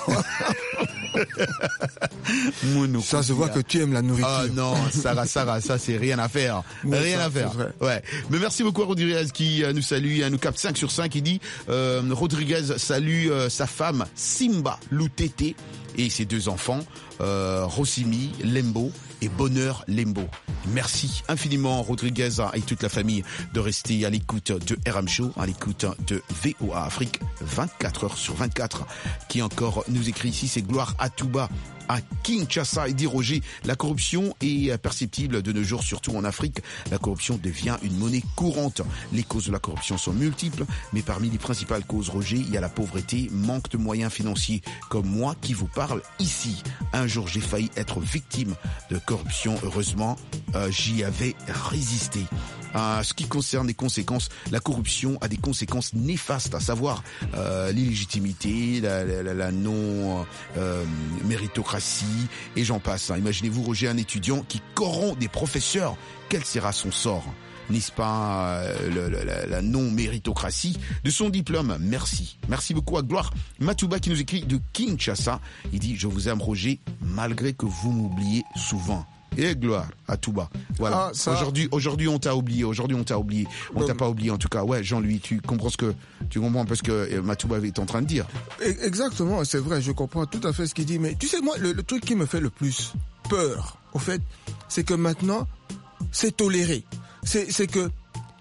Mounou ça se voit que tu aimes la nourriture. Ah non, Saga Saga, ça, c'est rien à faire. Ouais, rien ça, à faire. Ouais. Mais merci beaucoup à Rodriguez qui euh, nous salue, euh, nous capte cinq sur cinq. Il dit, euh, Rodriguez salue euh, sa femme Simba Loutete et ses deux enfants, euh, Rossimi Lembo et Bonheur Lembo. Merci infiniment Rodriguez et toute la famille de rester à l'écoute de R M Show, à l'écoute de V O A Afrique vingt-quatre heures sur vingt-quatre. Qui encore nous écrit ici, c'est Gloire Atouba à Kinshasa. Et dit Roger, la corruption est perceptible de nos jours, surtout en Afrique. La corruption devient une monnaie courante. Les causes de la corruption sont multiples, mais parmi les principales causes, Roger, il y a la pauvreté, manque de moyens financiers, comme moi qui vous parle ici. Un jour, j'ai failli être victime de corruption. Heureusement, euh, j'y avais résisté. Euh, ce qui concerne les conséquences, la corruption a des conséquences néfastes, à savoir euh, l'illégitimité, la, la, la non euh, méritocratie, et j'en passe. Hein. Imaginez-vous, Roger, un étudiant qui corrompt des professeurs. Quel sera son sort ? N'est-ce pas euh, le, le, la, la non-méritocratie de son diplôme? Merci. Merci beaucoup à Gloire Matouba qui nous écrit de Kinshasa. Il dit « Je vous aime, Roger, malgré que vous m'oubliez souvent. » Et gloire à Touba. Voilà. Ah, ça... Aujourd'hui, aujourd'hui, on t'a oublié. Aujourd'hui, on t'a oublié. On non. t'a pas oublié, en tout cas. Ouais, Jean-Louis, tu comprends ce que, tu comprends un peu ce que Matouba est en train de dire. Exactement, c'est vrai. Je comprends tout à fait ce qu'il dit. Mais tu sais, moi, le, le truc qui me fait le plus peur, au fait, c'est que maintenant, c'est toléré. C'est, c'est que,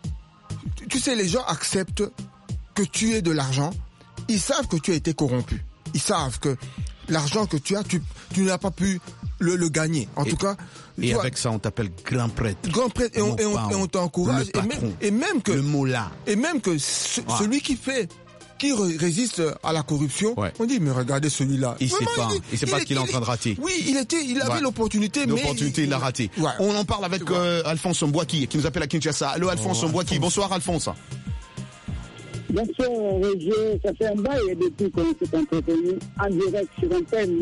tu sais, les gens acceptent que tu aies de l'argent. Ils savent que tu as été corrompu. Ils savent que l'argent que tu as, tu, tu n'as pas pu le, le gagner. En et, tout cas. Et avec ça, on t'appelle grand prêtre. Grand prêtre, et on, et on, et on t'encourage. Le patron, et, même, et même que. Le mola. Et même que ce, ouais. celui qui fait, qui résiste à la corruption, ouais. on dit, mais regardez celui-là. Il sait pas. Il, il sait pas ce qu'il est en train de rater. Oui, il était, il avait ouais. l'opportunité, mais. L'opportunité, il l'a raté. Ouais. On en parle avec euh, Alphonse Mbouaki, qui nous appelle à Kinshasa. Allô, Alphonse oh, Mbouaki. Bonsoir, Alphonse. Bonsoir, Roger. Ça fait un bail depuis qu'on s'est entretenu en direct sur antenne.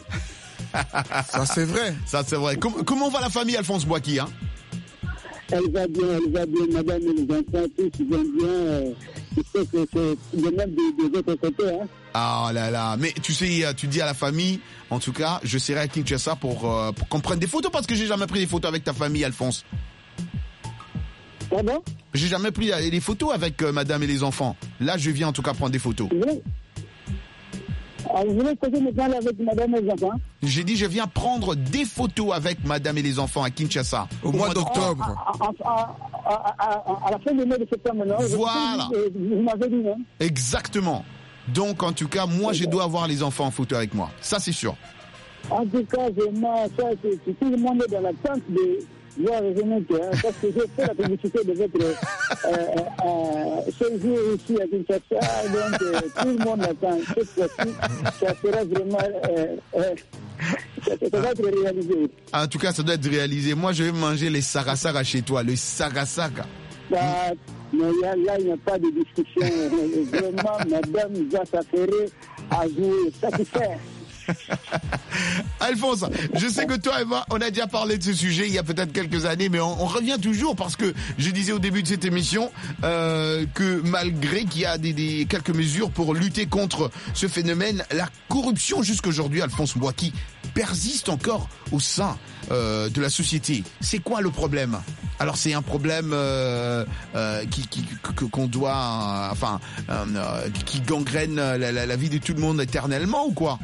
Ça c'est vrai. Ça c'est vrai. Com- comment va la famille, Alphonse Mbouaki, hein? Elle va bien, elle va bien, madame et les enfants, tous vont bien. Euh, je sais que c'est le même des, des autres côtés, hein. Ah là là, mais tu sais, tu dis à la famille, en tout cas, je serai à Kinshasa pour, euh, pour qu'on prenne des photos, parce que j'ai jamais pris des photos avec ta famille, Alphonse. Pardon? J'ai jamais pris des photos avec euh, madame et les enfants. Là, je viens en tout cas prendre des photos. Oui. Alors, vous voulez poser maintenant avec madame et les enfants? J'ai dit, je viens prendre des photos avec madame et les enfants à Kinshasa. Au, Au mois, mois d'octobre. À, à, à, à, à la fin du mois de septembre, non? Voilà. Vous, vous m'avez dit, non? Exactement. Donc, en tout cas, moi, je dois avoir les enfants en photo avec moi. Ça, c'est sûr. En tout cas, vraiment, ça, c'est, c'est tout le monde est dans l'attente de voir revenir, hein, parce que j'ai fait la publicité de votre euh, euh, séjour ici à Kinshasa, donc euh, tout le monde attend. Cette fois-ci, ça sera vraiment... Euh, euh, ça, ça va être réalisé. En tout cas, ça doit être réalisé. Moi, je vais manger les sarasara chez toi, le sarasaka. Bah, mais là, là, il n'y a pas de discussion. Vraiment, madame va s'affairer à jouer, satisfaire. Alphonse, je sais que toi et moi, on a déjà parlé de ce sujet il y a peut-être quelques années, mais on, on revient toujours parce que je disais au début de cette émission euh, que malgré qu'il y a des, des, quelques mesures pour lutter contre ce phénomène, la corruption jusqu'aujourd'hui, Alphonse Mbouaki, persiste encore au sein euh, de la société. C'est quoi le problème? Alors c'est un problème euh, euh, qui, qui, qu'on doit, euh, enfin, euh, qui gangrène la, la, la vie de tout le monde éternellement ou quoi?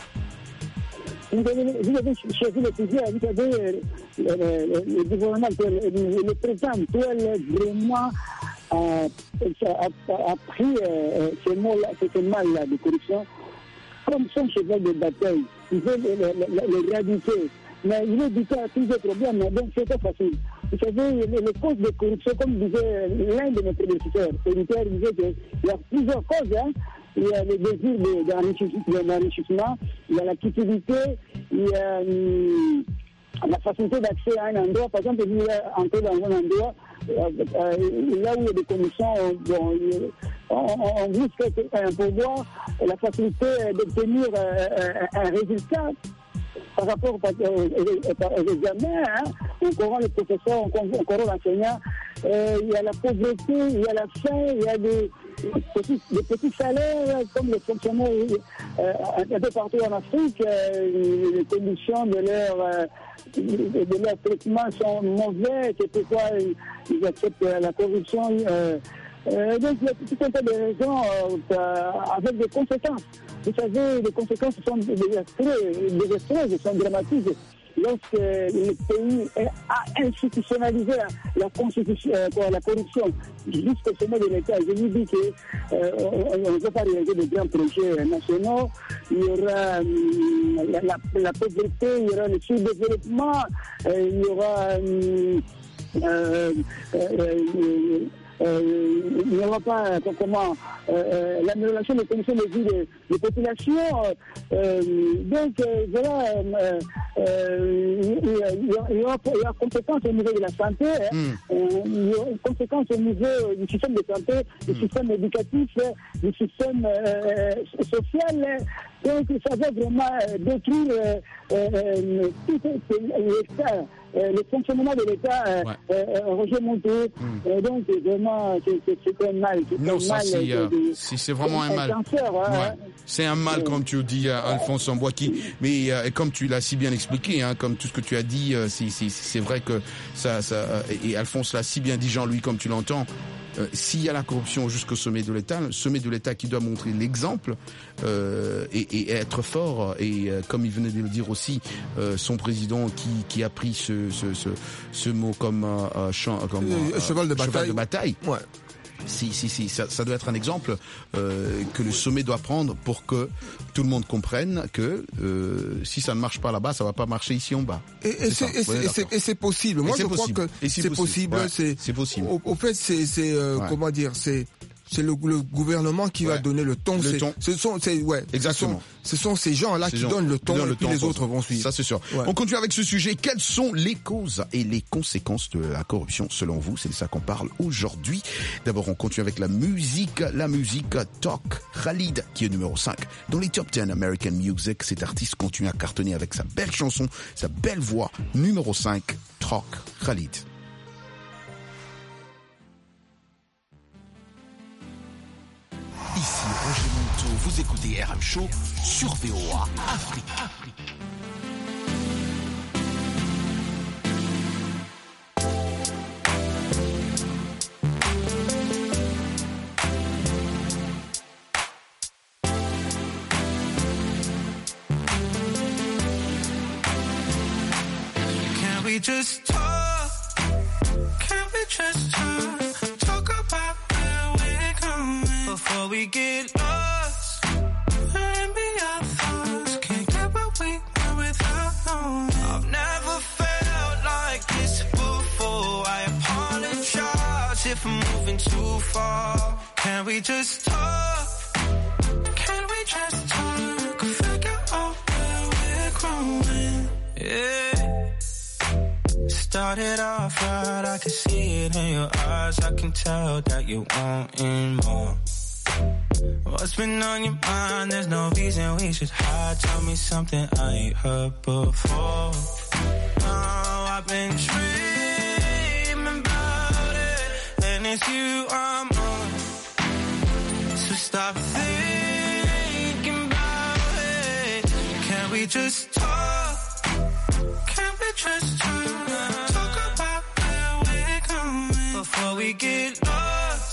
Vous avez, vous avez choisi le pouvoir, vous avez le, le, le gouvernement, le, le président actuel vraiment a, a, a pris euh, ce mot-là, ce mal-là de corruption comme son cheval de bataille. Il veut l'éradiquer. Mais il veut éviter tous les problèmes, donc c'est pas facile. Vous savez, les, les causes de corruption, comme disait l'un de mes prédécesseurs, il disait qu'il y a plusieurs causes, hein. Il y a le désir d'enrichissement, il y a la cupidité, il y a hum, la facilité d'accès à un endroit. Par exemple, il y a entrer dans un endroit, euh, euh, là où il y a des conditions, bon, on, on risque un pouvoir, la facilité d'obtenir euh, un résultat par rapport aux examens, hein, on corrompt les professeurs, on corrompt l'enseignant, euh, il y a la pauvreté, il y a la faim, il y a des petits, des petits salaires, comme les fonctionnaires euh, un peu partout en Afrique, euh, les conditions de leur, euh, de leur traitement sont mauvaises, c'est pourquoi ils, ils acceptent la corruption. Euh, euh, donc il y a tout un tas de raisons euh, avec des conséquences. Vous savez, les conséquences sont désastreuses, sont dramatiques. Lorsque le pays a institutionnalisé la, la, constitution, euh, la corruption jusqu'au sommet de l'État, je vous dis qu'on euh, ne peut pas réaliser de grands projets nationaux. il y aura hum, la, la, la pauvreté, il y aura le sous-développement, euh, il y aura hum, euh, euh, euh, il n'y aura pas euh, comment euh, l'amélioration des conditions de vie des, des populations. Euh, donc euh, voilà, euh, euh, il, y a, il, y a, il y aura compétence au niveau de la santé, hein, mm. euh, il y aura compétence au niveau du système de santé, du mm. système éducatif, du système euh, social. Donc ça va vraiment détruire euh, euh, tout l'État. Euh, le fonctionnement de l'État, euh, ouais. euh, Roger Monteau, mm. euh, donc vraiment, c'est, c'est, c'est un mal. C'est non, un ça, mal c'est, de, euh, de, c'est, c'est vraiment un, un mal. Cancer, hein, ouais. hein. C'est un mal, comme tu dis, euh, Alphonse Mbouaki. Mais euh, comme tu l'as si bien expliqué, hein, comme tout ce que tu as dit, euh, c'est, c'est, c'est vrai que ça, ça euh, et Alphonse l'a si bien dit, Jean-Louis, comme tu l'entends. Euh, s'il y a la corruption jusqu'au sommet de l'État, le sommet de l'État qui doit montrer l'exemple euh, et, et être fort, et euh, comme il venait de le dire aussi, euh, son président qui, qui a pris ce, ce, ce, ce mot comme, euh, champ, comme euh, cheval de bataille. Cheval de bataille. Ouais. Si, si, si, ça, ça doit être un exemple euh, que le sommet doit prendre pour que tout le monde comprenne que euh, si ça ne marche pas là-bas, ça va pas marcher ici en bas. Et, et, c'est, c'est, et, c'est, et, c'est, et c'est possible. Moi, et je possible. crois que et si c'est possible. possible. Ouais, c'est, c'est possible. Au, au fait, c'est, c'est euh, ouais. comment dire, c'est. C'est le, le gouvernement qui ouais. va donner le ton. Le c'est, ton. Ce sont, c'est, ouais, exactement. Ce sont, ce sont ces gens-là ces qui gens donnent le ton qui donnent et le puis ton les autres vont suivre. Ça, c'est sûr. Ouais. On continue avec ce sujet. Quelles sont les causes et les conséquences de la corruption selon vous? C'est de ça qu'on parle aujourd'hui. D'abord, on continue avec la musique. La musique Talk. Khalid, qui est numéro cinq. Dans les top dix American Music, cet artiste continue à cartonner avec sa belle chanson, sa belle voix. Numéro cinq, Talk. Khalid. Ici Roger Monteau, vous écoutez R M Show sur V O A Afrique. Can we just talk? Can we just talk? Talk about before we get lost, and be our thoughts. Can't get what we want without knowing. I've never felt like this before. I apologize if I'm moving too far. Can we just talk? Can we just talk? Figure out where we're growing. Yeah. Started off right, I can see it in your eyes. I can tell that you wanting more. What's been on your mind? There's no reason we should hide. Tell me something I ain't heard before. Oh, I've been dreaming about it, and it's you I'm on. So stop thinking about it. Can we just talk? Can we just talk? Talk about where we're going before we get lost.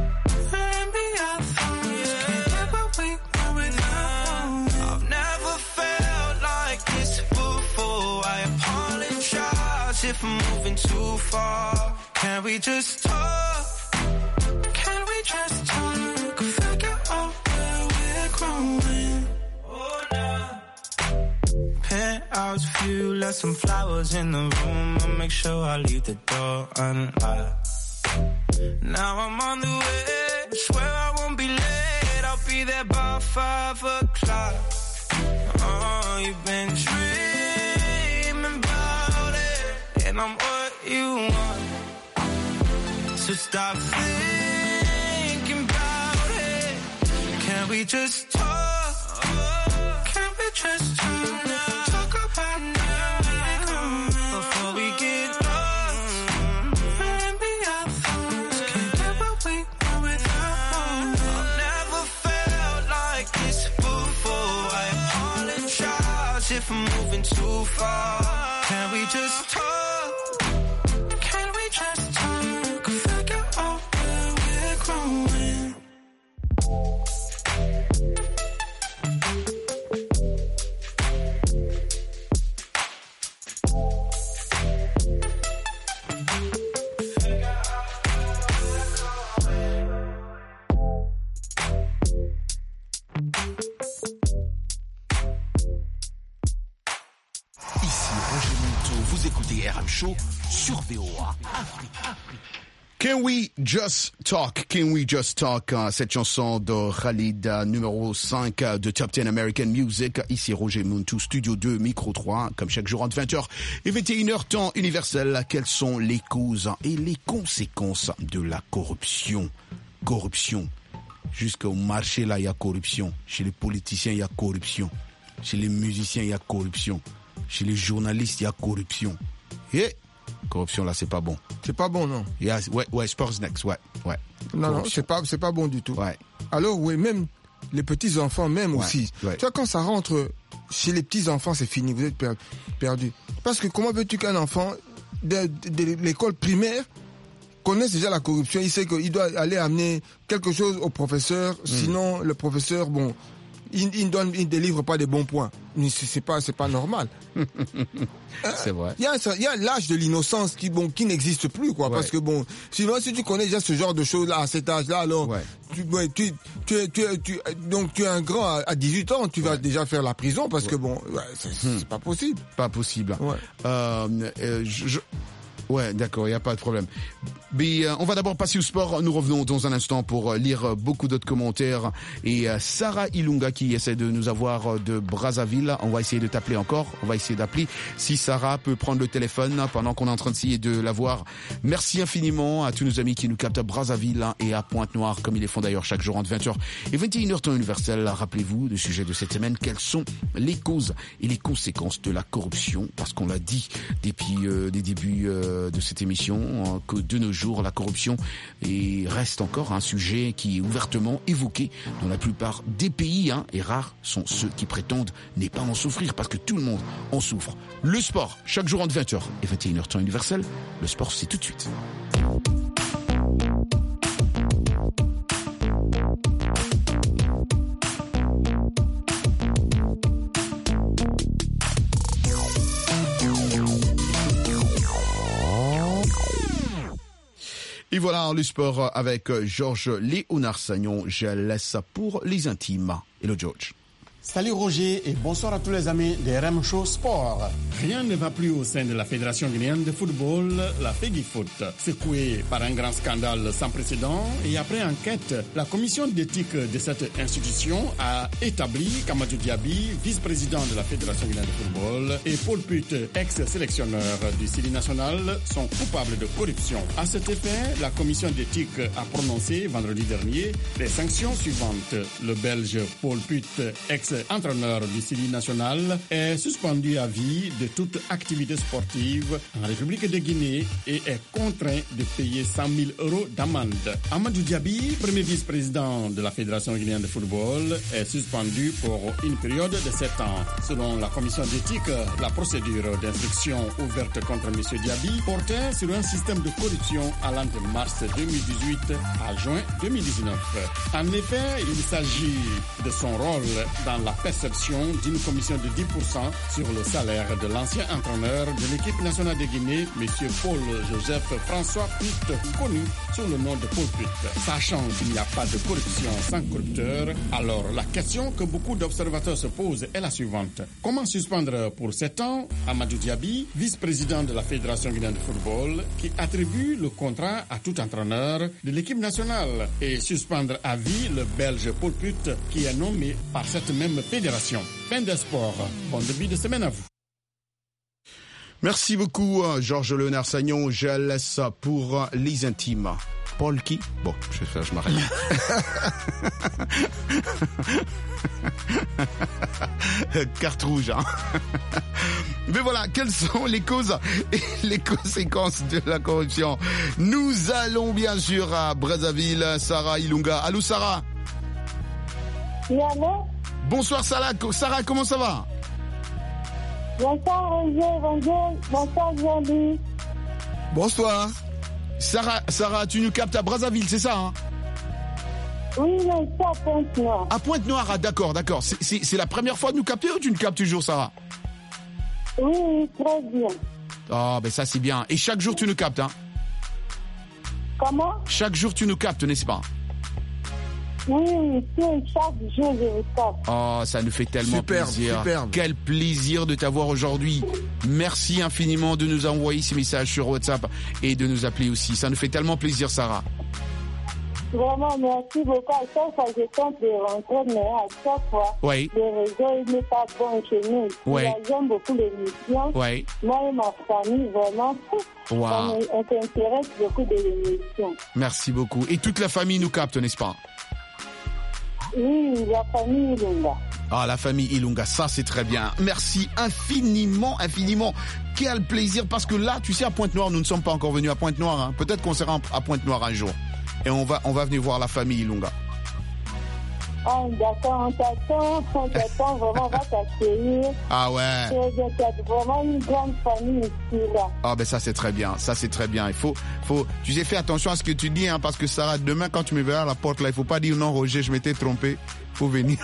If I'm moving too far, can we just talk? Can we just talk? Figure out where we're growing. Oh, nah. Penthouse view, left some flowers in the room. I'll make sure I leave the door unlocked. Now I'm on the way, swear I won't be late. I'll be there by five o'clock. Oh, you've been dreaming about it, and I'm what you want. So stop thinking about it. Can we just talk? Can we just talk? Talk about now before we get lost and be our thoughts. Can't get what we want without. I've never felt like this before. I apologize if I'm moving too far. Can we just talk? Can we just talk? Figure out where we're growing. R M Show sur V O A Afrique. Can We Just Talk? Can We Just Talk? Cette chanson de Khalid, numéro cinq de Top dix American Music. Ici Roger Muntu, Studio deux, Micro trois. Comme chaque jour entre vingt heures et vingt et une heures, temps universel. Quelles sont les causes et les conséquences de la corruption? Corruption. Jusqu'au marché, là, il y a corruption. Chez les politiciens, il y a corruption. Chez les musiciens, il y a corruption. Chez les journalistes, il y a corruption. Et corruption, là, c'est pas bon. C'est pas bon, non? Yeah, ouais, ouais, Sports Next, ouais, ouais. Non, non, c'est pas, c'est pas bon du tout. Ouais. Alors, oui, même les petits-enfants, même ouais, aussi. Ouais. Tu vois, quand ça rentre chez les petits-enfants, c'est fini, vous êtes per- perdus. Parce que comment veux-tu qu'un enfant de, de, de l'école primaire connaisse déjà la corruption? Il sait qu'il doit aller amener quelque chose au professeur, mmh. sinon le professeur, bon, il, il, donne, il délivre pas des bons points. Mais c'est, c'est pas, c'est pas normal. C'est vrai. Il y a, il y a l'âge de l'innocence qui, bon, qui n'existe plus, quoi. Ouais. Parce que bon, sinon, si tu connais déjà ce genre de choses-là à cet âge-là, alors, ouais. tu, ouais, tu, tu, tu, tu, donc tu es un grand à dix-huit ans, tu ouais. vas déjà faire la prison parce ouais. que bon, ouais, c'est, hmm. c'est pas possible. Pas possible. Ouais. Euh, euh, je, je... Ouais, d'accord, il n'y a pas de problème. Mais euh, on va d'abord passer au sport. Nous revenons dans un instant pour euh, lire beaucoup d'autres commentaires. Et euh, Sarah Ilunga qui essaie de nous avoir euh, de Brazzaville. On va essayer de t'appeler encore. On va essayer d'appeler. Si Sarah peut prendre le téléphone pendant qu'on est en train d'essayer de la voir. Merci infiniment à tous nos amis qui nous captent à Brazzaville et à Pointe-Noire, comme ils les font d'ailleurs chaque jour entre vingt heures et vingt et une heures temps universel. Rappelez-vous, le sujet de cette semaine, quelles sont les causes et les conséquences de la corruption? Parce qu'on l'a dit depuis euh, les débuts euh, de cette émission, que de nos jours, la corruption est, reste encore un sujet qui est ouvertement évoqué dans la plupart des pays, hein, et rares sont ceux qui prétendent ne pas en souffrir, parce que tout le monde en souffre. Le sport, chaque jour entre vingt heures et vingt et une heures temps universel, le sport c'est tout de suite. Et voilà le sport avec Georges Léonard Sagnon. Je laisse pour les intimes. Hello George. Salut Roger et bonsoir à tous les amis de R M Show Sport. Rien ne va plus au sein de la Fédération guinéenne de football, la FEGIFOOT. Secouée par un grand scandale sans précédent et après enquête, la commission d'éthique de cette institution a établi qu'Amadou Diaby, vice-président de la Fédération guinéenne de football, et Paul Putt, ex-sélectionneur du Sili national, sont coupables de corruption. À cet effet, la commission d'éthique a prononcé vendredi dernier les sanctions suivantes. Le Belge Paul Putt, ex entraîneur du Sili national, est suspendu à vie de toute activité sportive en République de Guinée et est contraint de payer cent mille euros d'amende. Amadou Diaby, premier vice-président de la Fédération guinéenne de football, est suspendu pour une période de sept ans. Selon la commission d'éthique, la procédure d'instruction ouverte contre M. Diaby portait sur un système de corruption allant de mars deux mille dix-huit à juin deux mille dix-neuf. En effet, il s'agit de son rôle dans la perception d'une commission de dix pour cent sur le salaire de l'ancien entraîneur de l'équipe nationale de Guinée, M. Paul-Joseph François Putt, connu sous le nom de Paul Putt. Sachant qu'il n'y a pas de corruption sans corrupteur, alors la question que beaucoup d'observateurs se posent est la suivante. Comment suspendre pour sept ans Amadou Diaby, vice-président de la Fédération guinéenne de football, qui attribue le contrat à tout entraîneur de l'équipe nationale, et suspendre à vie le Belge Paul Putt, qui est nommé par cette même fédération. Fin des sports. Bon début de semaine à vous. Merci beaucoup, Georges Léonard Sagnon. Je laisse pour les intimes. Paul qui? Bon, je vais faire, je m'arrête. Carte rouge, hein. Mais voilà, quelles sont les causes et les conséquences de la corruption? Nous allons bien sûr à Brazzaville. Sarah Ilunga. Allô, Sarah? Oui, allô? Bonsoir Sarah, Sarah, comment ça va? Bonsoir Roger, bonjour, bonsoir Jordi. Bonsoir. Sarah, Sarah, tu nous captes à Brazzaville, c'est ça, hein? Oui, mais c'est à Pointe-Noire. À Pointe-Noire, ah, d'accord, d'accord. C'est, c'est, c'est la première fois de nous capter ou tu nous captes toujours, Sarah? Oui, oui, très bien. Ah, ben ça c'est bien. Et chaque jour tu nous captes, hein? Comment? Chaque jour tu nous captes, n'est-ce pas? Oui, chaque jour, je vous tape. Oh, ça nous fait tellement superbe, plaisir. Superbe. Quel plaisir de t'avoir aujourd'hui. Merci infiniment de nous envoyer ces messages sur WhatsApp et de nous appeler aussi. Ça nous fait tellement plaisir, Sarah. Vraiment, merci beaucoup. À chaque fois, je tente de rentrer, mais à chaque fois, oui. le réseau n'est pas bon chez nous. Oui. J'aime beaucoup l'émission. Oui. Moi et ma famille, vraiment, wow. on, on s'intéresse beaucoup de l'émission. Merci beaucoup. Et toute la famille nous capte, n'est-ce pas? Oui, la famille Ilunga. Ah, la famille Ilunga, ça c'est très bien. Merci infiniment, infiniment. Quel plaisir, parce que là, tu sais, à Pointe-Noire, nous ne sommes pas encore venus à Pointe-Noire. Hein. Peut-être qu'on sera à Pointe-Noire un jour. Et on va, on va venir voir la famille Ilunga. Ah, d'accord, on t'attend, on t'attend, vraiment, on va t'accueillir. Ah ouais. C'est vraiment une grande famille ici, là. Ah ben ça c'est très bien, ça c'est très bien. Il faut, faut, tu sais, fais attention à ce que tu dis, hein, parce que Sarah, demain quand tu me verras à la porte là, il faut pas dire non Roger, je m'étais trompé, faut venir.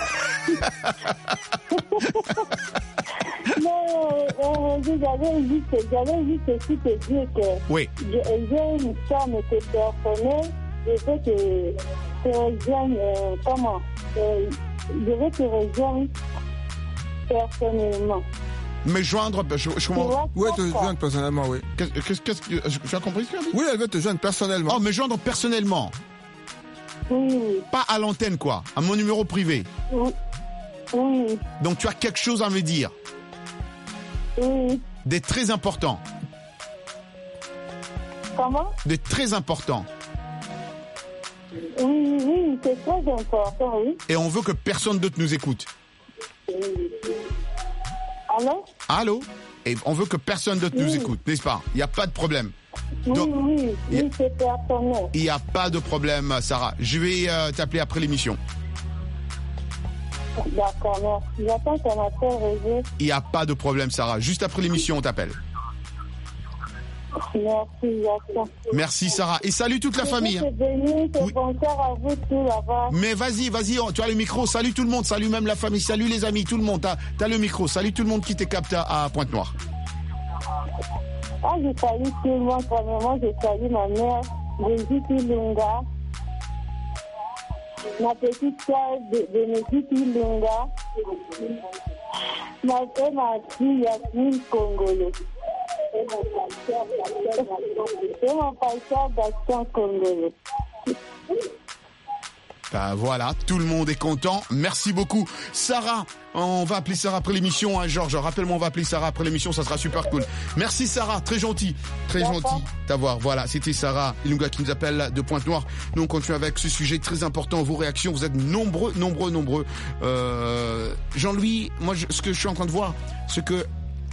Non, euh, j'avais juste, j'avais juste aussi te dire que oui. j'ai une femme qui est personnelle, je veux que te rejoindre, euh, comment euh, je veux te rejoindre personnellement. Me joindre, je, je comprends. Oui, te joindre personnellement, oui. Qu'est-ce que tu as compris ce qu'elle a dit? Oui, elle veut te joindre personnellement. Oh, me joindre personnellement. Oui. Pas à l'antenne, quoi. À mon numéro privé. Oui. Oui. Donc tu as quelque chose à me dire. Oui. Des très importants. Comment? Des très importants. Oui, oui, c'est très important, oui. Et on veut que personne d'autre nous écoute. Allô? Allô? Et on veut que personne d'autre oui. nous écoute, n'est-ce pas? Il n'y a pas de problème. Oui, Donc, oui, oui, c'est personnel. Il n'y a pas de problème, Sarah. Je vais euh, t'appeler après l'émission. D'accord, merci. J'attends ton appel, Roger. Il n'y a pas de problème, Sarah. Juste après l'émission, on t'appelle. Merci, j'attends. Merci, Sarah. Et salut toute la je famille. C'est béni, c'est oui. Bonsoir à vous tous là-bas. Mais vas-y, vas-y, tu as le micro. Salut tout le monde, salut même la famille, salut les amis, tout le monde. T'as, t'as le micro. Salut tout le monde qui t'est capté à, à Pointe-Noire. Ah, je salue tout le monde. Premièrement, je salue ma mère, Brigitte Ilunga. Ma petite soeur, Bénédicte Ilunga. Ma, et ma fille, Yasmine Congolo. Et mon pasteur, Bastien Congolo. Ben voilà, tout le monde est content. Merci beaucoup. Sarah, on va appeler Sarah après l'émission, hein, Georges. Rappelle-moi, on va appeler Sarah après l'émission, ça sera super cool. Merci Sarah, très gentil, très D'accord. gentil d'avoir. Voilà, c'était Sarah Ilunga qui nous appelle de Pointe-Noire. Nous on continue avec ce sujet très important, vos réactions. Vous êtes nombreux, nombreux, nombreux. Euh, Jean-Louis, moi je, ce que je suis en train de voir, c'est que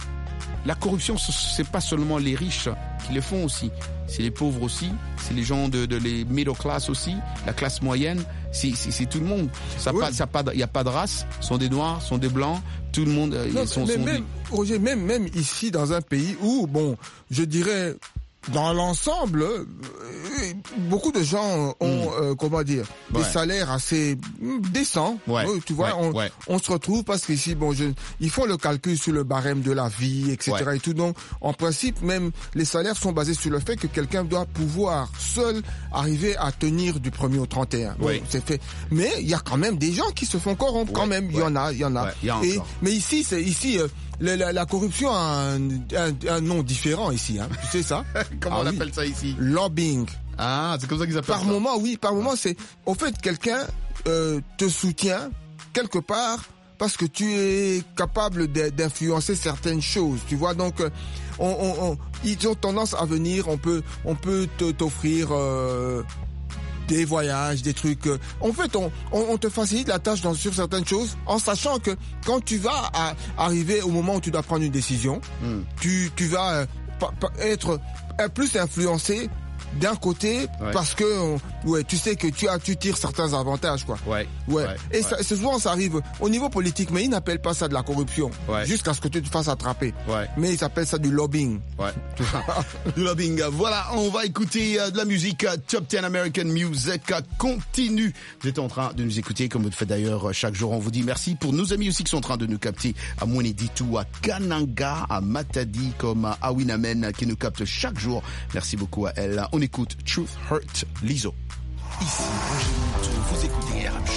la corruption, c'est pas seulement les riches qui le font aussi. C'est les pauvres aussi, c'est les gens de, de les middle class aussi, la classe moyenne, c'est, c'est, c'est tout le monde. Ça oui. pas, ça pas, y a pas de race, sont des noirs, sont des blancs, tout le monde. Non, ils sont, mais sont même, des... Roger, même, même ici dans un pays où, bon, je dirais, dans l'ensemble, euh, beaucoup de gens ont, mmh. euh, comment dire, ouais. des salaires assez décents. Ouais. Euh, tu vois, ouais. On, ouais. on se retrouve parce qu'ici, bon, je, ils font le calcul sur le barème de la vie, et cetera. Ouais. Et tout. Donc, en principe, même les salaires sont basés sur le fait que quelqu'un doit pouvoir seul arriver à tenir du premier au trente et un. Bon, ouais. c'est fait. Mais il y a quand même des gens qui se font corrompre. Ouais. Quand même, il ouais. y en a, il y en a. Ouais. Y a et, mais ici, c'est ici. Euh, La, la, la corruption a un, un, un nom différent ici, hein. Tu sais ça? Comment ah, on oui. appelle ça ici? Lobbying. Ah, c'est comme ça qu'ils appellent par ça. Par moment, oui, par moment, c'est... Au fait, quelqu'un euh, te soutient quelque part parce que tu es capable de, d'influencer certaines choses, tu vois. Donc, euh, on, on, on, ils ont tendance à venir, on peut, on peut te, t'offrir... Euh, des voyages, des trucs. En fait, on, on, on te facilite la tâche dans, sur certaines choses, en sachant que quand tu vas à, arriver au moment où tu dois prendre une décision, mm. tu, tu vas euh, pa, pa, être euh, plus influencé d'un côté ouais. parce que ouais, tu sais que tu as tu tires certains avantages quoi. Ouais. Ouais. ouais et ouais. Ça, c'est souvent ça arrive au niveau politique, mais ils n'appellent pas ça de la corruption ouais. jusqu'à ce que tu te fasses attraper. Ouais. Mais ils appellent ça du lobbying. Ouais. Du lobbying. Voilà, on va écouter euh, de la musique euh, Top dix American Music euh, continue. Vous êtes en train de nous écouter comme vous le faites d'ailleurs chaque jour. On vous dit merci pour nos amis aussi qui sont en train de nous capter à Mweneditu, à Kananga, à Matadi, comme à Awinamen qui nous captent chaque jour. Merci beaucoup à elle. On écoute Truth Hurt Lizzo. Ici Roger Monteau, vous écoutez R M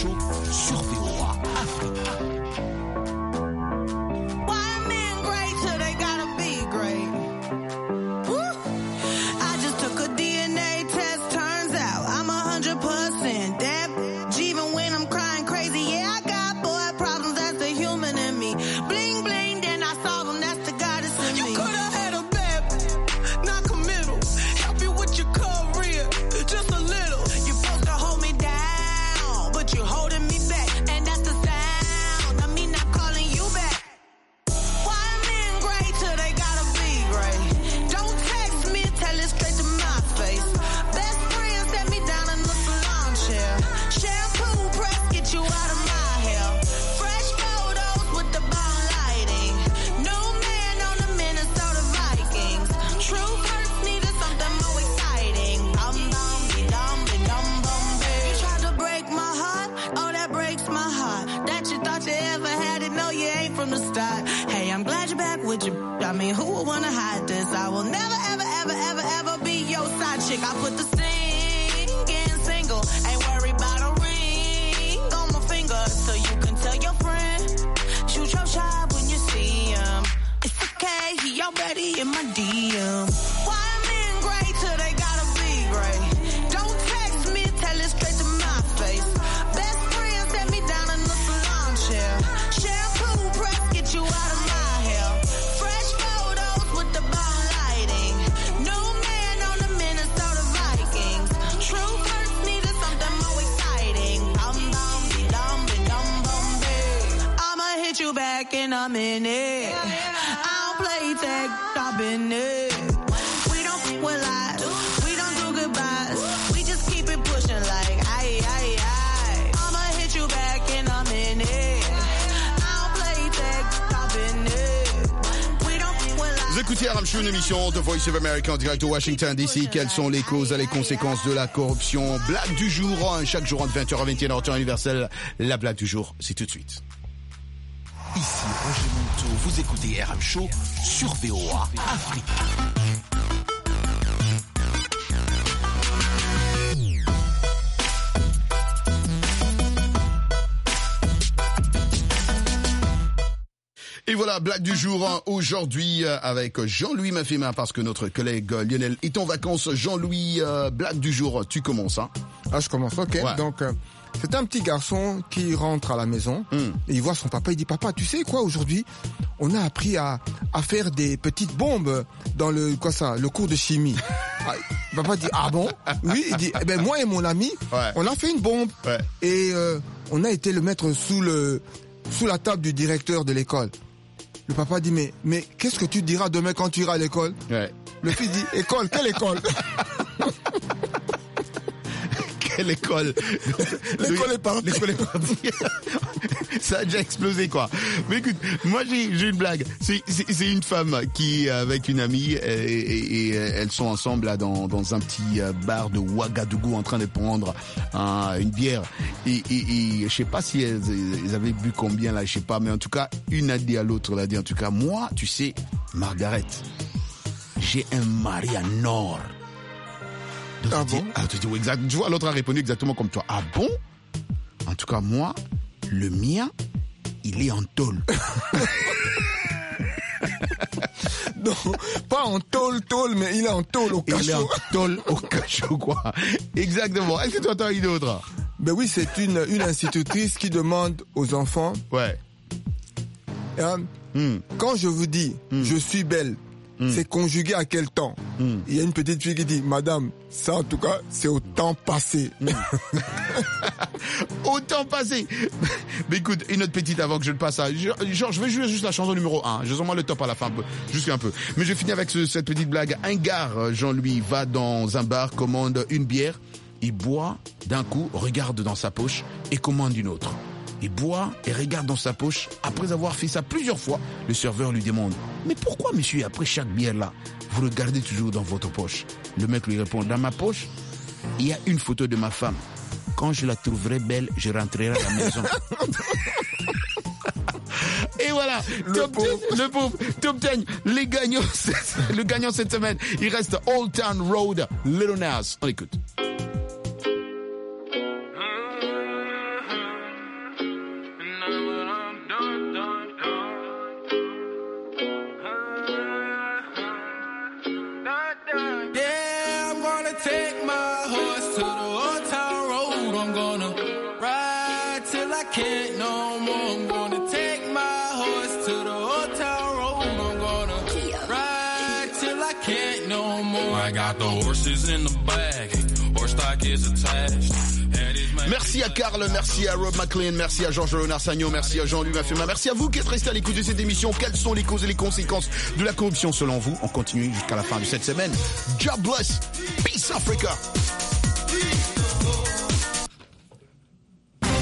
sur V O A Afrique. I mean, who would wanna hide this? I will never, ever, ever, ever, ever be your side chick. I put the singing single. Ain't worried about a ring on my finger. So you can tell your friend, shoot your shot when you see him. It's okay, he already in my D M. Why men gray till they gotta be gray? Don't text me, tell it straight to my face. Best friend set me down in the salon chair. Shampoo press, get you out of my back and I'm in it. Yeah, yeah. I don't play tag, I've been it. We don't f with lies, we don't do goodbyes. We just keep it pushing like aye, aye, aye. I'ma hit you back and I'm in it. I don't play tag, I've been it. We don't f with lies. Vous écoutez R M Show, une émission de Voice of America en direct de Washington D C. Quelles sont les causes et les conséquences de la corruption? Blague du jour, chaque jour entre vingt heures à vingt et une heures temps universel. La blague du jour, c'est tout de suite. Ici Roger Monteau, vous écoutez R M Show sur V O A Afrique. Et voilà, blague du jour hein, aujourd'hui euh, avec Jean-Louis Mafema parce que notre collègue euh, Lionel est en vacances. Jean-Louis, euh, blague du jour, tu commences. Hein. Ah, je commence, ok. Ouais. Donc, euh, c'est un petit garçon qui rentre à la maison mm. et il voit son papa. Il dit, papa, tu sais quoi, aujourd'hui, on a appris à, à faire des petites bombes dans le, quoi ça, le cours de chimie. Ah, papa dit, ah bon? Oui, il dit, eh ben, moi et mon ami, ouais. on a fait une bombe. Ouais. Et euh, on a été le mettre sous, le, sous la table du directeur de l'école. Le papa dit, mais, mais qu'est-ce que tu diras demain quand tu iras à l'école? Ouais. Le fils dit, école, quelle école? Quelle école? L'école est partie. L'école est partie. Ça a déjà explosé, quoi. Mais écoute, moi j'ai, j'ai une blague. C'est, c'est, c'est une femme qui, avec une amie, et, et, et elles sont ensemble là dans, dans un petit bar de Ouagadougou en train de prendre un, une bière. Et, et, et je sais pas si elles, elles avaient bu combien là, je sais pas. Mais en tout cas, une a dit à l'autre, elle a dit en tout cas, moi, tu sais, Margaret, j'ai un mari en or. Donc, ah tu bon? dis, ah, tu dis, exact, tu vois, l'autre a répondu exactement comme toi. Ah bon? En tout cas, moi, le mien, il est en tôle. Non, pas en tôle, tôle, mais il est en tôle au cachot. Il est en tôle au cachot, quoi. Exactement. Est-ce que tu entends une autre? Ben oui, c'est une, une institutrice qui demande aux enfants. Ouais. Hein, mm. Quand je vous dis, mm. je suis belle, Mm. c'est conjugué à quel temps? Mm. Il y a une petite fille qui dit, madame, ça en tout cas, c'est au temps passé. Mm. Au temps passé. Mais écoute, une autre petite avant que je ne passe à... Genre, je vais jouer juste la chanson numéro un. Je sens le top à la fin, juste un peu. Mais je finis avec ce, cette petite blague. Un gars, Jean-Louis, va dans un bar, commande une bière, il boit, d'un coup, regarde dans sa poche et commande une autre. Il boit et regarde dans sa poche. Après avoir fait ça plusieurs fois, le serveur lui demande « Mais pourquoi, monsieur, après chaque bière-là, vous regardez toujours dans votre poche ?» Le mec lui répond « Dans ma poche, il y a une photo de ma femme. Quand je la trouverai belle, je rentrerai à la maison. » Et voilà, le top pauvre. dix, le pauvre, top dix, les gagnants, le gagnant cette semaine, il reste Old Town Road, Lil Nas. On écoute. till I can't no more. I'm gonna take my horse to the old town road. I'm gonna ride till I can't no more. I got the horses in the bag, horse stock is attached. Merci à Karl, merci à Rob McLean, merci à Georges-Léonard Sagnon, merci à Jean-Louis Maffema, merci à vous qui êtes restés à l'écoute de cette émission. Quelles sont les causes et les conséquences de la corruption selon vous? On continue jusqu'à la fin de cette semaine. God bless. Peace Africa.